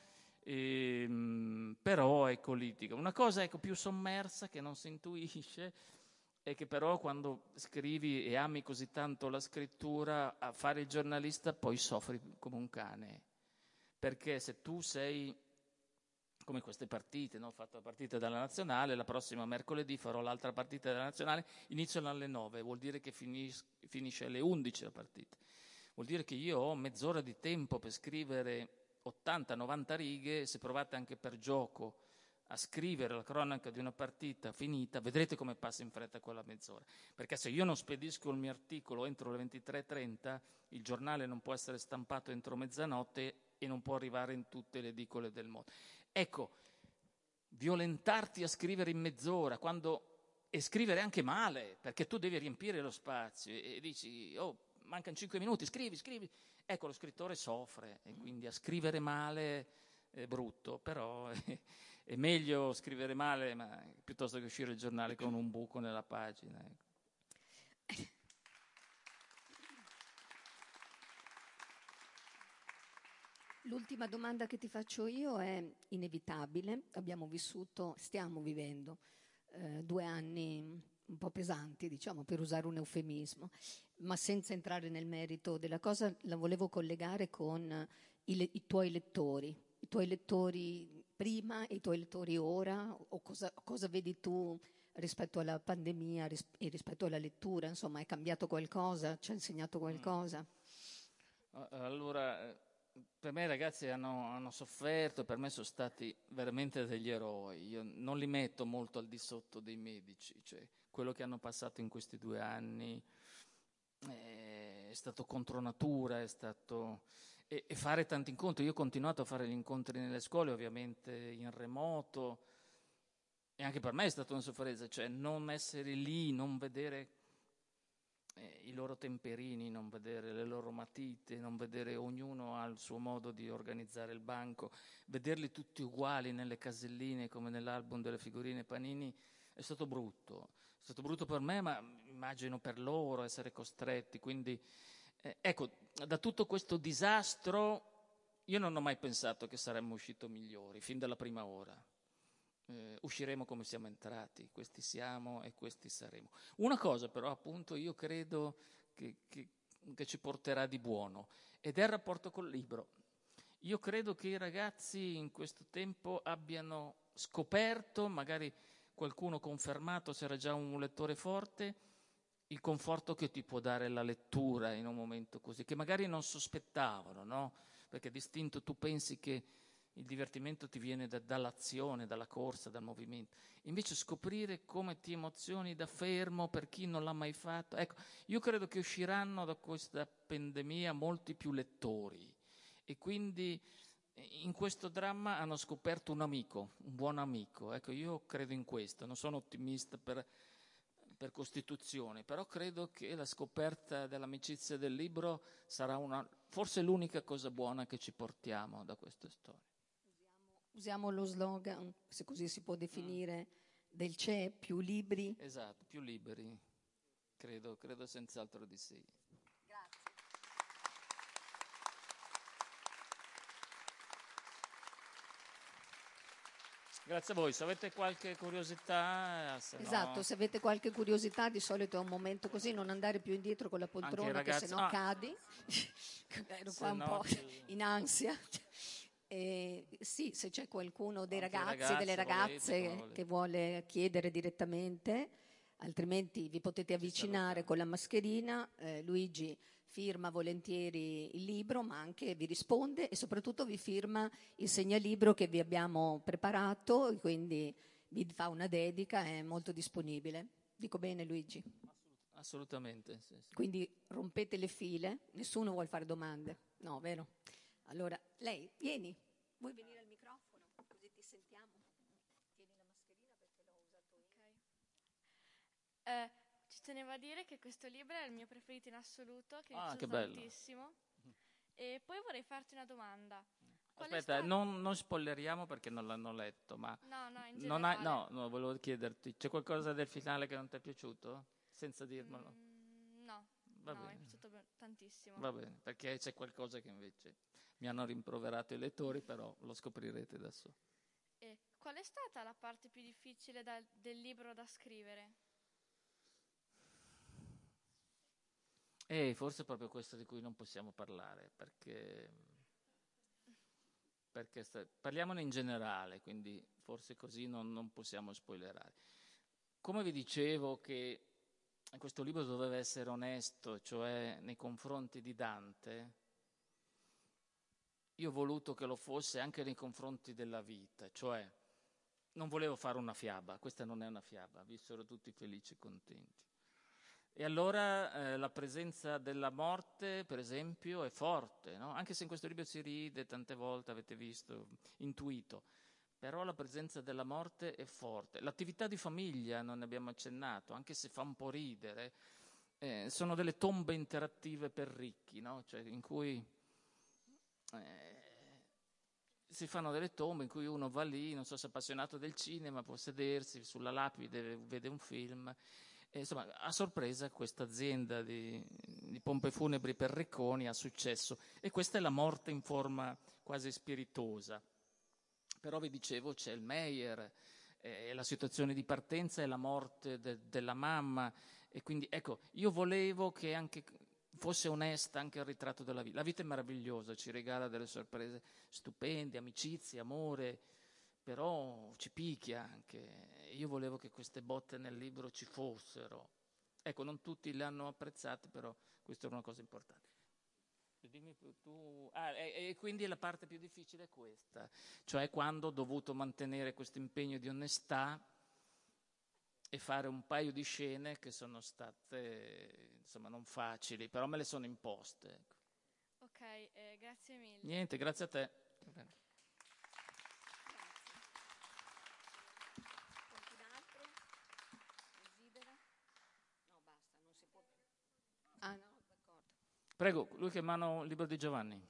però ecco, litiga. Una cosa ecco, più sommersa, che non si intuisce, è che però quando scrivi e ami così tanto la scrittura, a fare il giornalista poi soffri come un cane. Perché se tu sei come queste partite, no? Ho fatto la partita della nazionale, la prossima mercoledì farò l'altra partita della nazionale, iniziano alle 9, vuol dire che finisce alle 11 la partita. Vuol dire che io ho mezz'ora di tempo per scrivere 80-90 righe. Se provate anche per gioco a scrivere la cronaca di una partita finita, vedrete come passa in fretta quella mezz'ora. Perché se io non spedisco il mio articolo entro le 23:30, il giornale non può essere stampato entro mezzanotte e non può arrivare in tutte le edicole del mondo. Ecco, violentarti a scrivere in mezz'ora, e scrivere anche male, perché tu devi riempire lo spazio e dici, oh, mancano 5 minuti, scrivi. Ecco, lo scrittore soffre, e quindi a scrivere male è brutto, però è meglio scrivere male piuttosto che uscire il giornale con un buco nella pagina. Ecco. L'ultima domanda che ti faccio io è inevitabile. Stiamo vivendo 2 anni un po' pesanti, diciamo, per usare un eufemismo, ma senza entrare nel merito della cosa, la volevo collegare con i tuoi lettori prima e i tuoi lettori ora, o cosa vedi tu rispetto alla pandemia e rispetto alla lettura. Insomma, è cambiato qualcosa? Ci ha insegnato qualcosa? Allora, per me i ragazzi hanno sofferto, per me sono stati veramente degli eroi. Io non li metto molto al di sotto dei medici, cioè quello che hanno passato in questi 2 anni è stato contro natura, e fare tanti incontri. Io ho continuato a fare gli incontri nelle scuole, ovviamente in remoto, e anche per me è stata una sofferenza, cioè non essere lì, non vedere i loro temperini, non vedere le loro matite, non vedere ognuno ha il suo modo di organizzare il banco, vederli tutti uguali nelle caselline come nell'album delle figurine Panini, è stato brutto. È stato brutto per me, ma immagino per loro essere costretti. Quindi, ecco, da tutto questo disastro io non ho mai pensato che saremmo usciti migliori, fin dalla prima ora. Usciremo come siamo entrati, questi siamo e questi saremo. Una cosa però, appunto, io credo che ci porterà di buono, ed è il rapporto col libro. Io credo che i ragazzi in questo tempo abbiano scoperto, magari qualcuno confermato se era già un lettore forte, il conforto che ti può dare la lettura in un momento così, che magari non sospettavano, no? Perché distinto tu pensi che il divertimento ti viene dall'azione, dalla corsa, dal movimento. Invece scoprire come ti emozioni da fermo per chi non l'ha mai fatto. Ecco, io credo che usciranno da questa pandemia molti più lettori, e quindi in questo dramma hanno scoperto un amico, un buon amico. Ecco, io credo in questo, non sono ottimista per costituzione, però credo che la scoperta dell'amicizia del libro sarà forse l'unica cosa buona che ci portiamo da questa storia. Usiamo lo slogan, se così si può definire, del CE, più libri. Esatto, più liberi, credo senz'altro di sì. Grazie. Grazie a voi, se avete qualche curiosità... Esatto, se avete qualche curiosità, di solito è un momento così, non andare più indietro con la poltrona, ragazzi, che se no cadi. Ero qua un po' in ansia. Sì, se c'è qualcuno dei ragazzi, delle ragazze che vuole chiedere direttamente, altrimenti vi potete avvicinare con la mascherina, Luigi firma volentieri il libro, ma anche vi risponde e soprattutto vi firma il segnalibro che vi abbiamo preparato, quindi vi fa una dedica, è molto disponibile. Dico bene, Luigi? Assolutamente, sì. Quindi rompete le file, nessuno vuole fare domande, no, vero? Allora, lei, vieni, vuoi venire al microfono, così ti sentiamo? Tieni la mascherina perché l'ho usato io. Ci tenevo a dire che questo libro è il mio preferito in assoluto, che mi Ah, piace che bello. tantissimo. E poi vorrei farti una domanda. Qual è Aspetta, stata- non spoileriamo perché non l'hanno letto, ma No, in non hai, generale. no, volevo chiederti, c'è qualcosa del finale che non ti è piaciuto? Senza dirmelo. No, Va mi è bene. piaciuto tantissimo. Va bene, perché c'è qualcosa che invece mi hanno rimproverato i lettori, però lo scoprirete da solo. E qual è stata la parte più difficile del libro da scrivere? Forse è proprio questo di cui non possiamo parlare, perché parliamone in generale, quindi forse così non possiamo spoilerare. Come vi dicevo che questo libro doveva essere onesto, cioè nei confronti di Dante, io ho voluto che lo fosse anche nei confronti della vita, cioè non volevo fare una fiaba, questa non è una fiaba, vissero tutti felici e contenti. E allora la presenza della morte, per esempio, è forte, no? Anche se in questo libro si ride tante volte, avete visto, intuito, però la presenza della morte è forte. L'attività di famiglia, non ne abbiamo accennato, anche se fa un po' ridere, sono delle tombe interattive per ricchi, no? Cioè in cui si fanno delle tombe in cui uno va lì, non so se è appassionato del cinema, può sedersi sulla lapide, vede un film. Insomma, a sorpresa questa azienda di pompe funebri per ricconi ha successo e questa è la morte in forma quasi spiritosa. Però vi dicevo c'è il Meyer, la situazione di partenza è la morte della mamma e quindi ecco, io volevo che anche fosse onesta anche il ritratto della vita. La vita è meravigliosa, ci regala delle sorprese stupende, amicizie, amore, però ci picchia anche. Io volevo che queste botte nel libro ci fossero. Ecco, non tutti le hanno apprezzate, però questa è una cosa importante. Dimmi tu. E quindi la parte più difficile è questa, cioè quando ho dovuto mantenere questo impegno di onestà e fare un paio di scene che sono state, insomma, non facili, però me le sono imposte. Ecco. Ok, grazie mille. Niente, grazie a te. Qualcun altro? Desidera? No, basta, non si può più. Ah no, d'accordo. Prego, lui che mano il libro di Giovanni.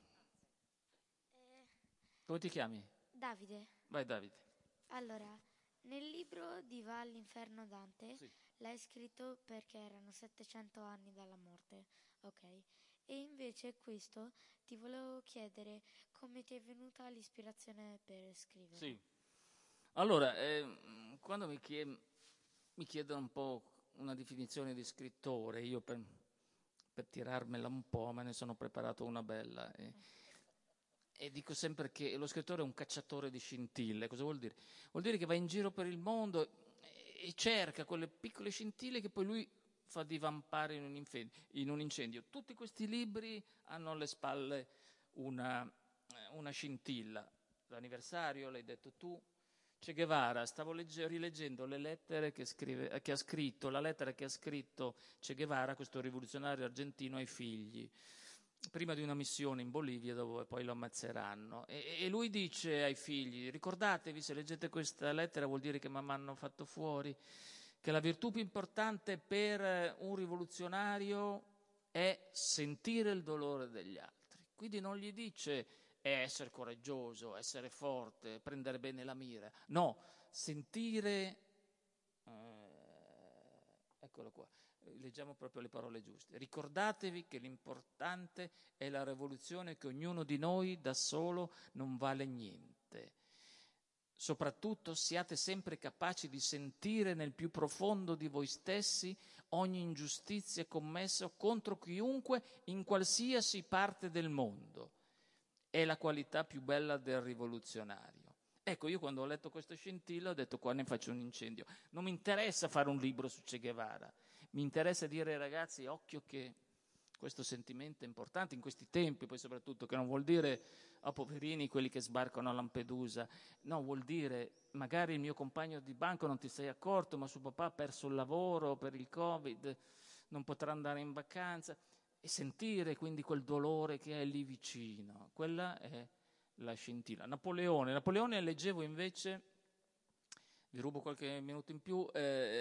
Come ti chiami? Davide. Vai Davide. Allora, nel libro di Va all'inferno Dante Sì. l'hai scritto perché erano 700 anni dalla morte, ok? E invece questo ti volevo chiedere come ti è venuta l'ispirazione per scrivere. Sì. Allora, quando mi chiedono un po' una definizione di scrittore, io per tirarmela un po' me ne sono preparato una bella. E dico sempre che lo scrittore è un cacciatore di scintille. Cosa vuol dire? Vuol dire che va in giro per il mondo e cerca quelle piccole scintille che poi lui fa divampare in un incendio. Tutti questi libri hanno alle spalle una scintilla. L'anniversario, l'hai detto tu. Che Guevara, stavo rileggendo le lettere che ha scritto, la lettera che ha scritto Che Guevara, questo rivoluzionario argentino, ai figli, prima di una missione in Bolivia dove poi lo ammazzeranno. E lui dice ai figli: ricordatevi, se leggete questa lettera vuol dire che mamma hanno fatto fuori, che la virtù più importante per un rivoluzionario è sentire il dolore degli altri. Quindi non gli dice essere coraggioso, essere forte, prendere bene la mira. No, sentire... eccolo qua, leggiamo proprio le parole giuste. Ricordatevi che l'importante è la rivoluzione, che ognuno di noi da solo non vale niente. Soprattutto siate sempre capaci di sentire nel più profondo di voi stessi ogni ingiustizia commessa contro chiunque in qualsiasi parte del mondo. È la qualità più bella del rivoluzionario. Ecco, io quando ho letto questa scintilla ho detto qua ne faccio un incendio. Non mi interessa fare un libro su Che Guevara, mi interessa dire ai ragazzi occhio che questo sentimento è importante in questi tempi, poi soprattutto, che non vuol dire poverini quelli che sbarcano a Lampedusa, no, vuol dire magari il mio compagno di banco non ti sei accorto, ma suo papà ha perso il lavoro per il Covid, non potrà andare in vacanza, e sentire quindi quel dolore che è lì vicino, quella è la scintilla. Napoleone leggevo invece, vi rubo qualche minuto in più,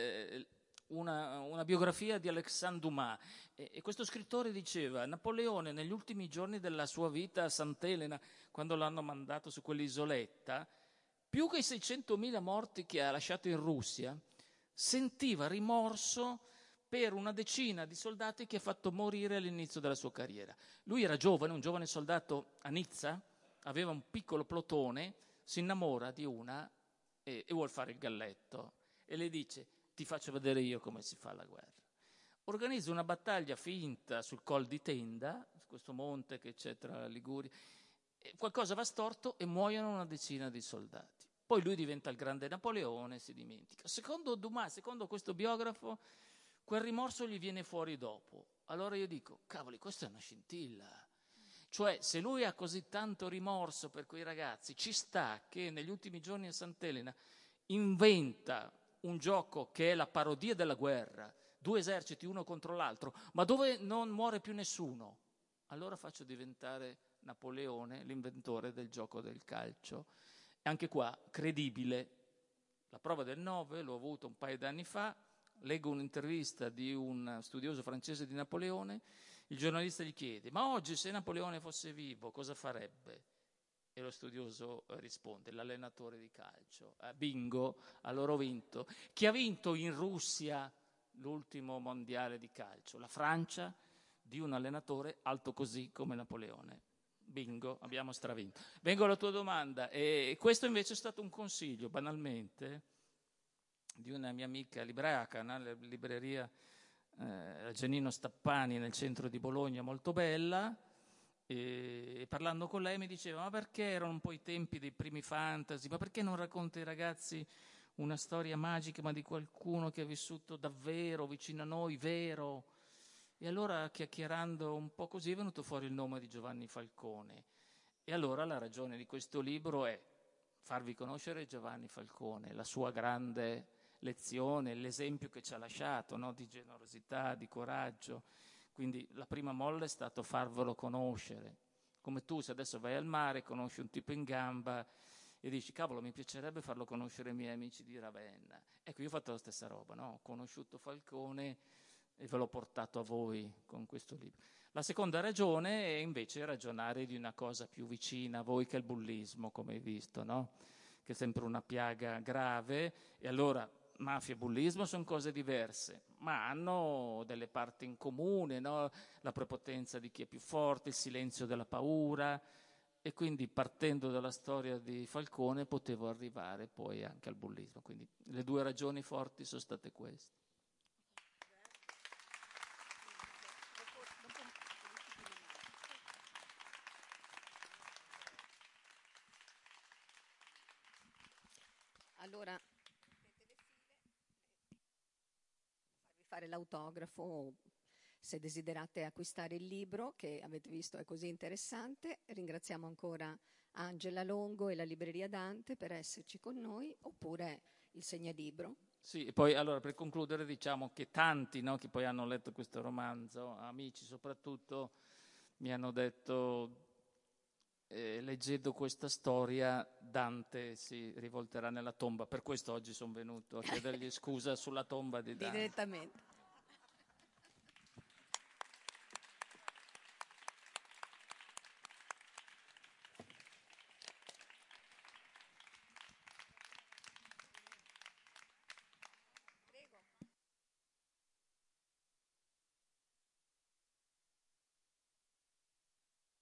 una biografia di Alexandre Dumas, e questo scrittore diceva: Napoleone negli ultimi giorni della sua vita a Sant'Elena, quando l'hanno mandato su quell'isoletta, più che i 600.000 morti che ha lasciato in Russia, sentiva rimorso per una decina di soldati che ha fatto morire all'inizio della sua carriera. Lui era giovane, un giovane soldato a Nizza, aveva un piccolo plotone, si innamora di una e vuol fare il galletto, e le dice: ti faccio vedere io come si fa la guerra. Organizza una battaglia finta sul Col di Tenda, su questo monte che c'è tra la Liguria, e qualcosa va storto e muoiono una decina di soldati. Poi lui diventa il grande Napoleone, si dimentica. Secondo Dumas, secondo questo biografo, quel rimorso gli viene fuori dopo. Allora io dico, cavoli, questa è una scintilla. Cioè, se lui ha così tanto rimorso per quei ragazzi, ci sta che negli ultimi giorni a Sant'Elena inventa un gioco che è la parodia della guerra, 2 eserciti uno contro l'altro, ma dove non muore più nessuno. Allora faccio diventare Napoleone l'inventore del gioco del calcio. E anche qua, credibile. La prova del 9 l'ho avuto un paio d'anni fa, leggo un'intervista di un studioso francese di Napoleone, il giornalista gli chiede: ma oggi se Napoleone fosse vivo cosa farebbe? E lo studioso risponde: l'allenatore di calcio. Bingo, allora ho vinto. Chi ha vinto in Russia l'ultimo mondiale di calcio? La Francia, di un allenatore alto così come Napoleone. Bingo, abbiamo stravinto. Vengo alla tua domanda, e questo invece è stato un consiglio, banalmente, di una mia amica libraia, una libreria Giannino Stappani nel centro di Bologna, molto bella, e parlando con lei mi diceva: ma perché erano un po' i tempi dei primi fantasy, ma perché non racconti ai ragazzi una storia magica, ma di qualcuno che ha vissuto davvero vicino a noi, vero? E allora, chiacchierando un po' così, è venuto fuori il nome di Giovanni Falcone. E allora la ragione di questo libro è farvi conoscere Giovanni Falcone, la sua grande lezione, l'esempio che ci ha lasciato, no? Di generosità, di coraggio. Quindi la prima molla è stato farvelo conoscere. Come tu, se adesso vai al mare, conosci un tipo in gamba e dici: cavolo, mi piacerebbe farlo conoscere ai miei amici di Ravenna. Ecco, io ho fatto la stessa roba, no? Ho conosciuto Falcone e ve l'ho portato a voi con questo libro. La seconda ragione è invece ragionare di una cosa più vicina a voi, che è il bullismo, come hai visto, no? Che è sempre una piaga grave, e allora mafia e bullismo sono cose diverse, ma hanno delle parti in comune, no? La prepotenza di chi è più forte, il silenzio della paura, e quindi partendo dalla storia di Falcone potevo arrivare poi anche al bullismo. Quindi le 2 ragioni forti sono state queste. Allora, farvi fare l'autografo se desiderate acquistare il libro, che avete visto è così interessante. Ringraziamo ancora Angela Longo e la Libreria Dante per esserci con noi, oppure il Segnalibro. Sì, e poi allora per concludere diciamo che tanti, no, che poi hanno letto questo romanzo, amici soprattutto, mi hanno detto: leggendo questa storia Dante si rivolterà nella tomba. Per questo oggi sono venuto a chiedergli scusa sulla tomba di Dante. Direttamente.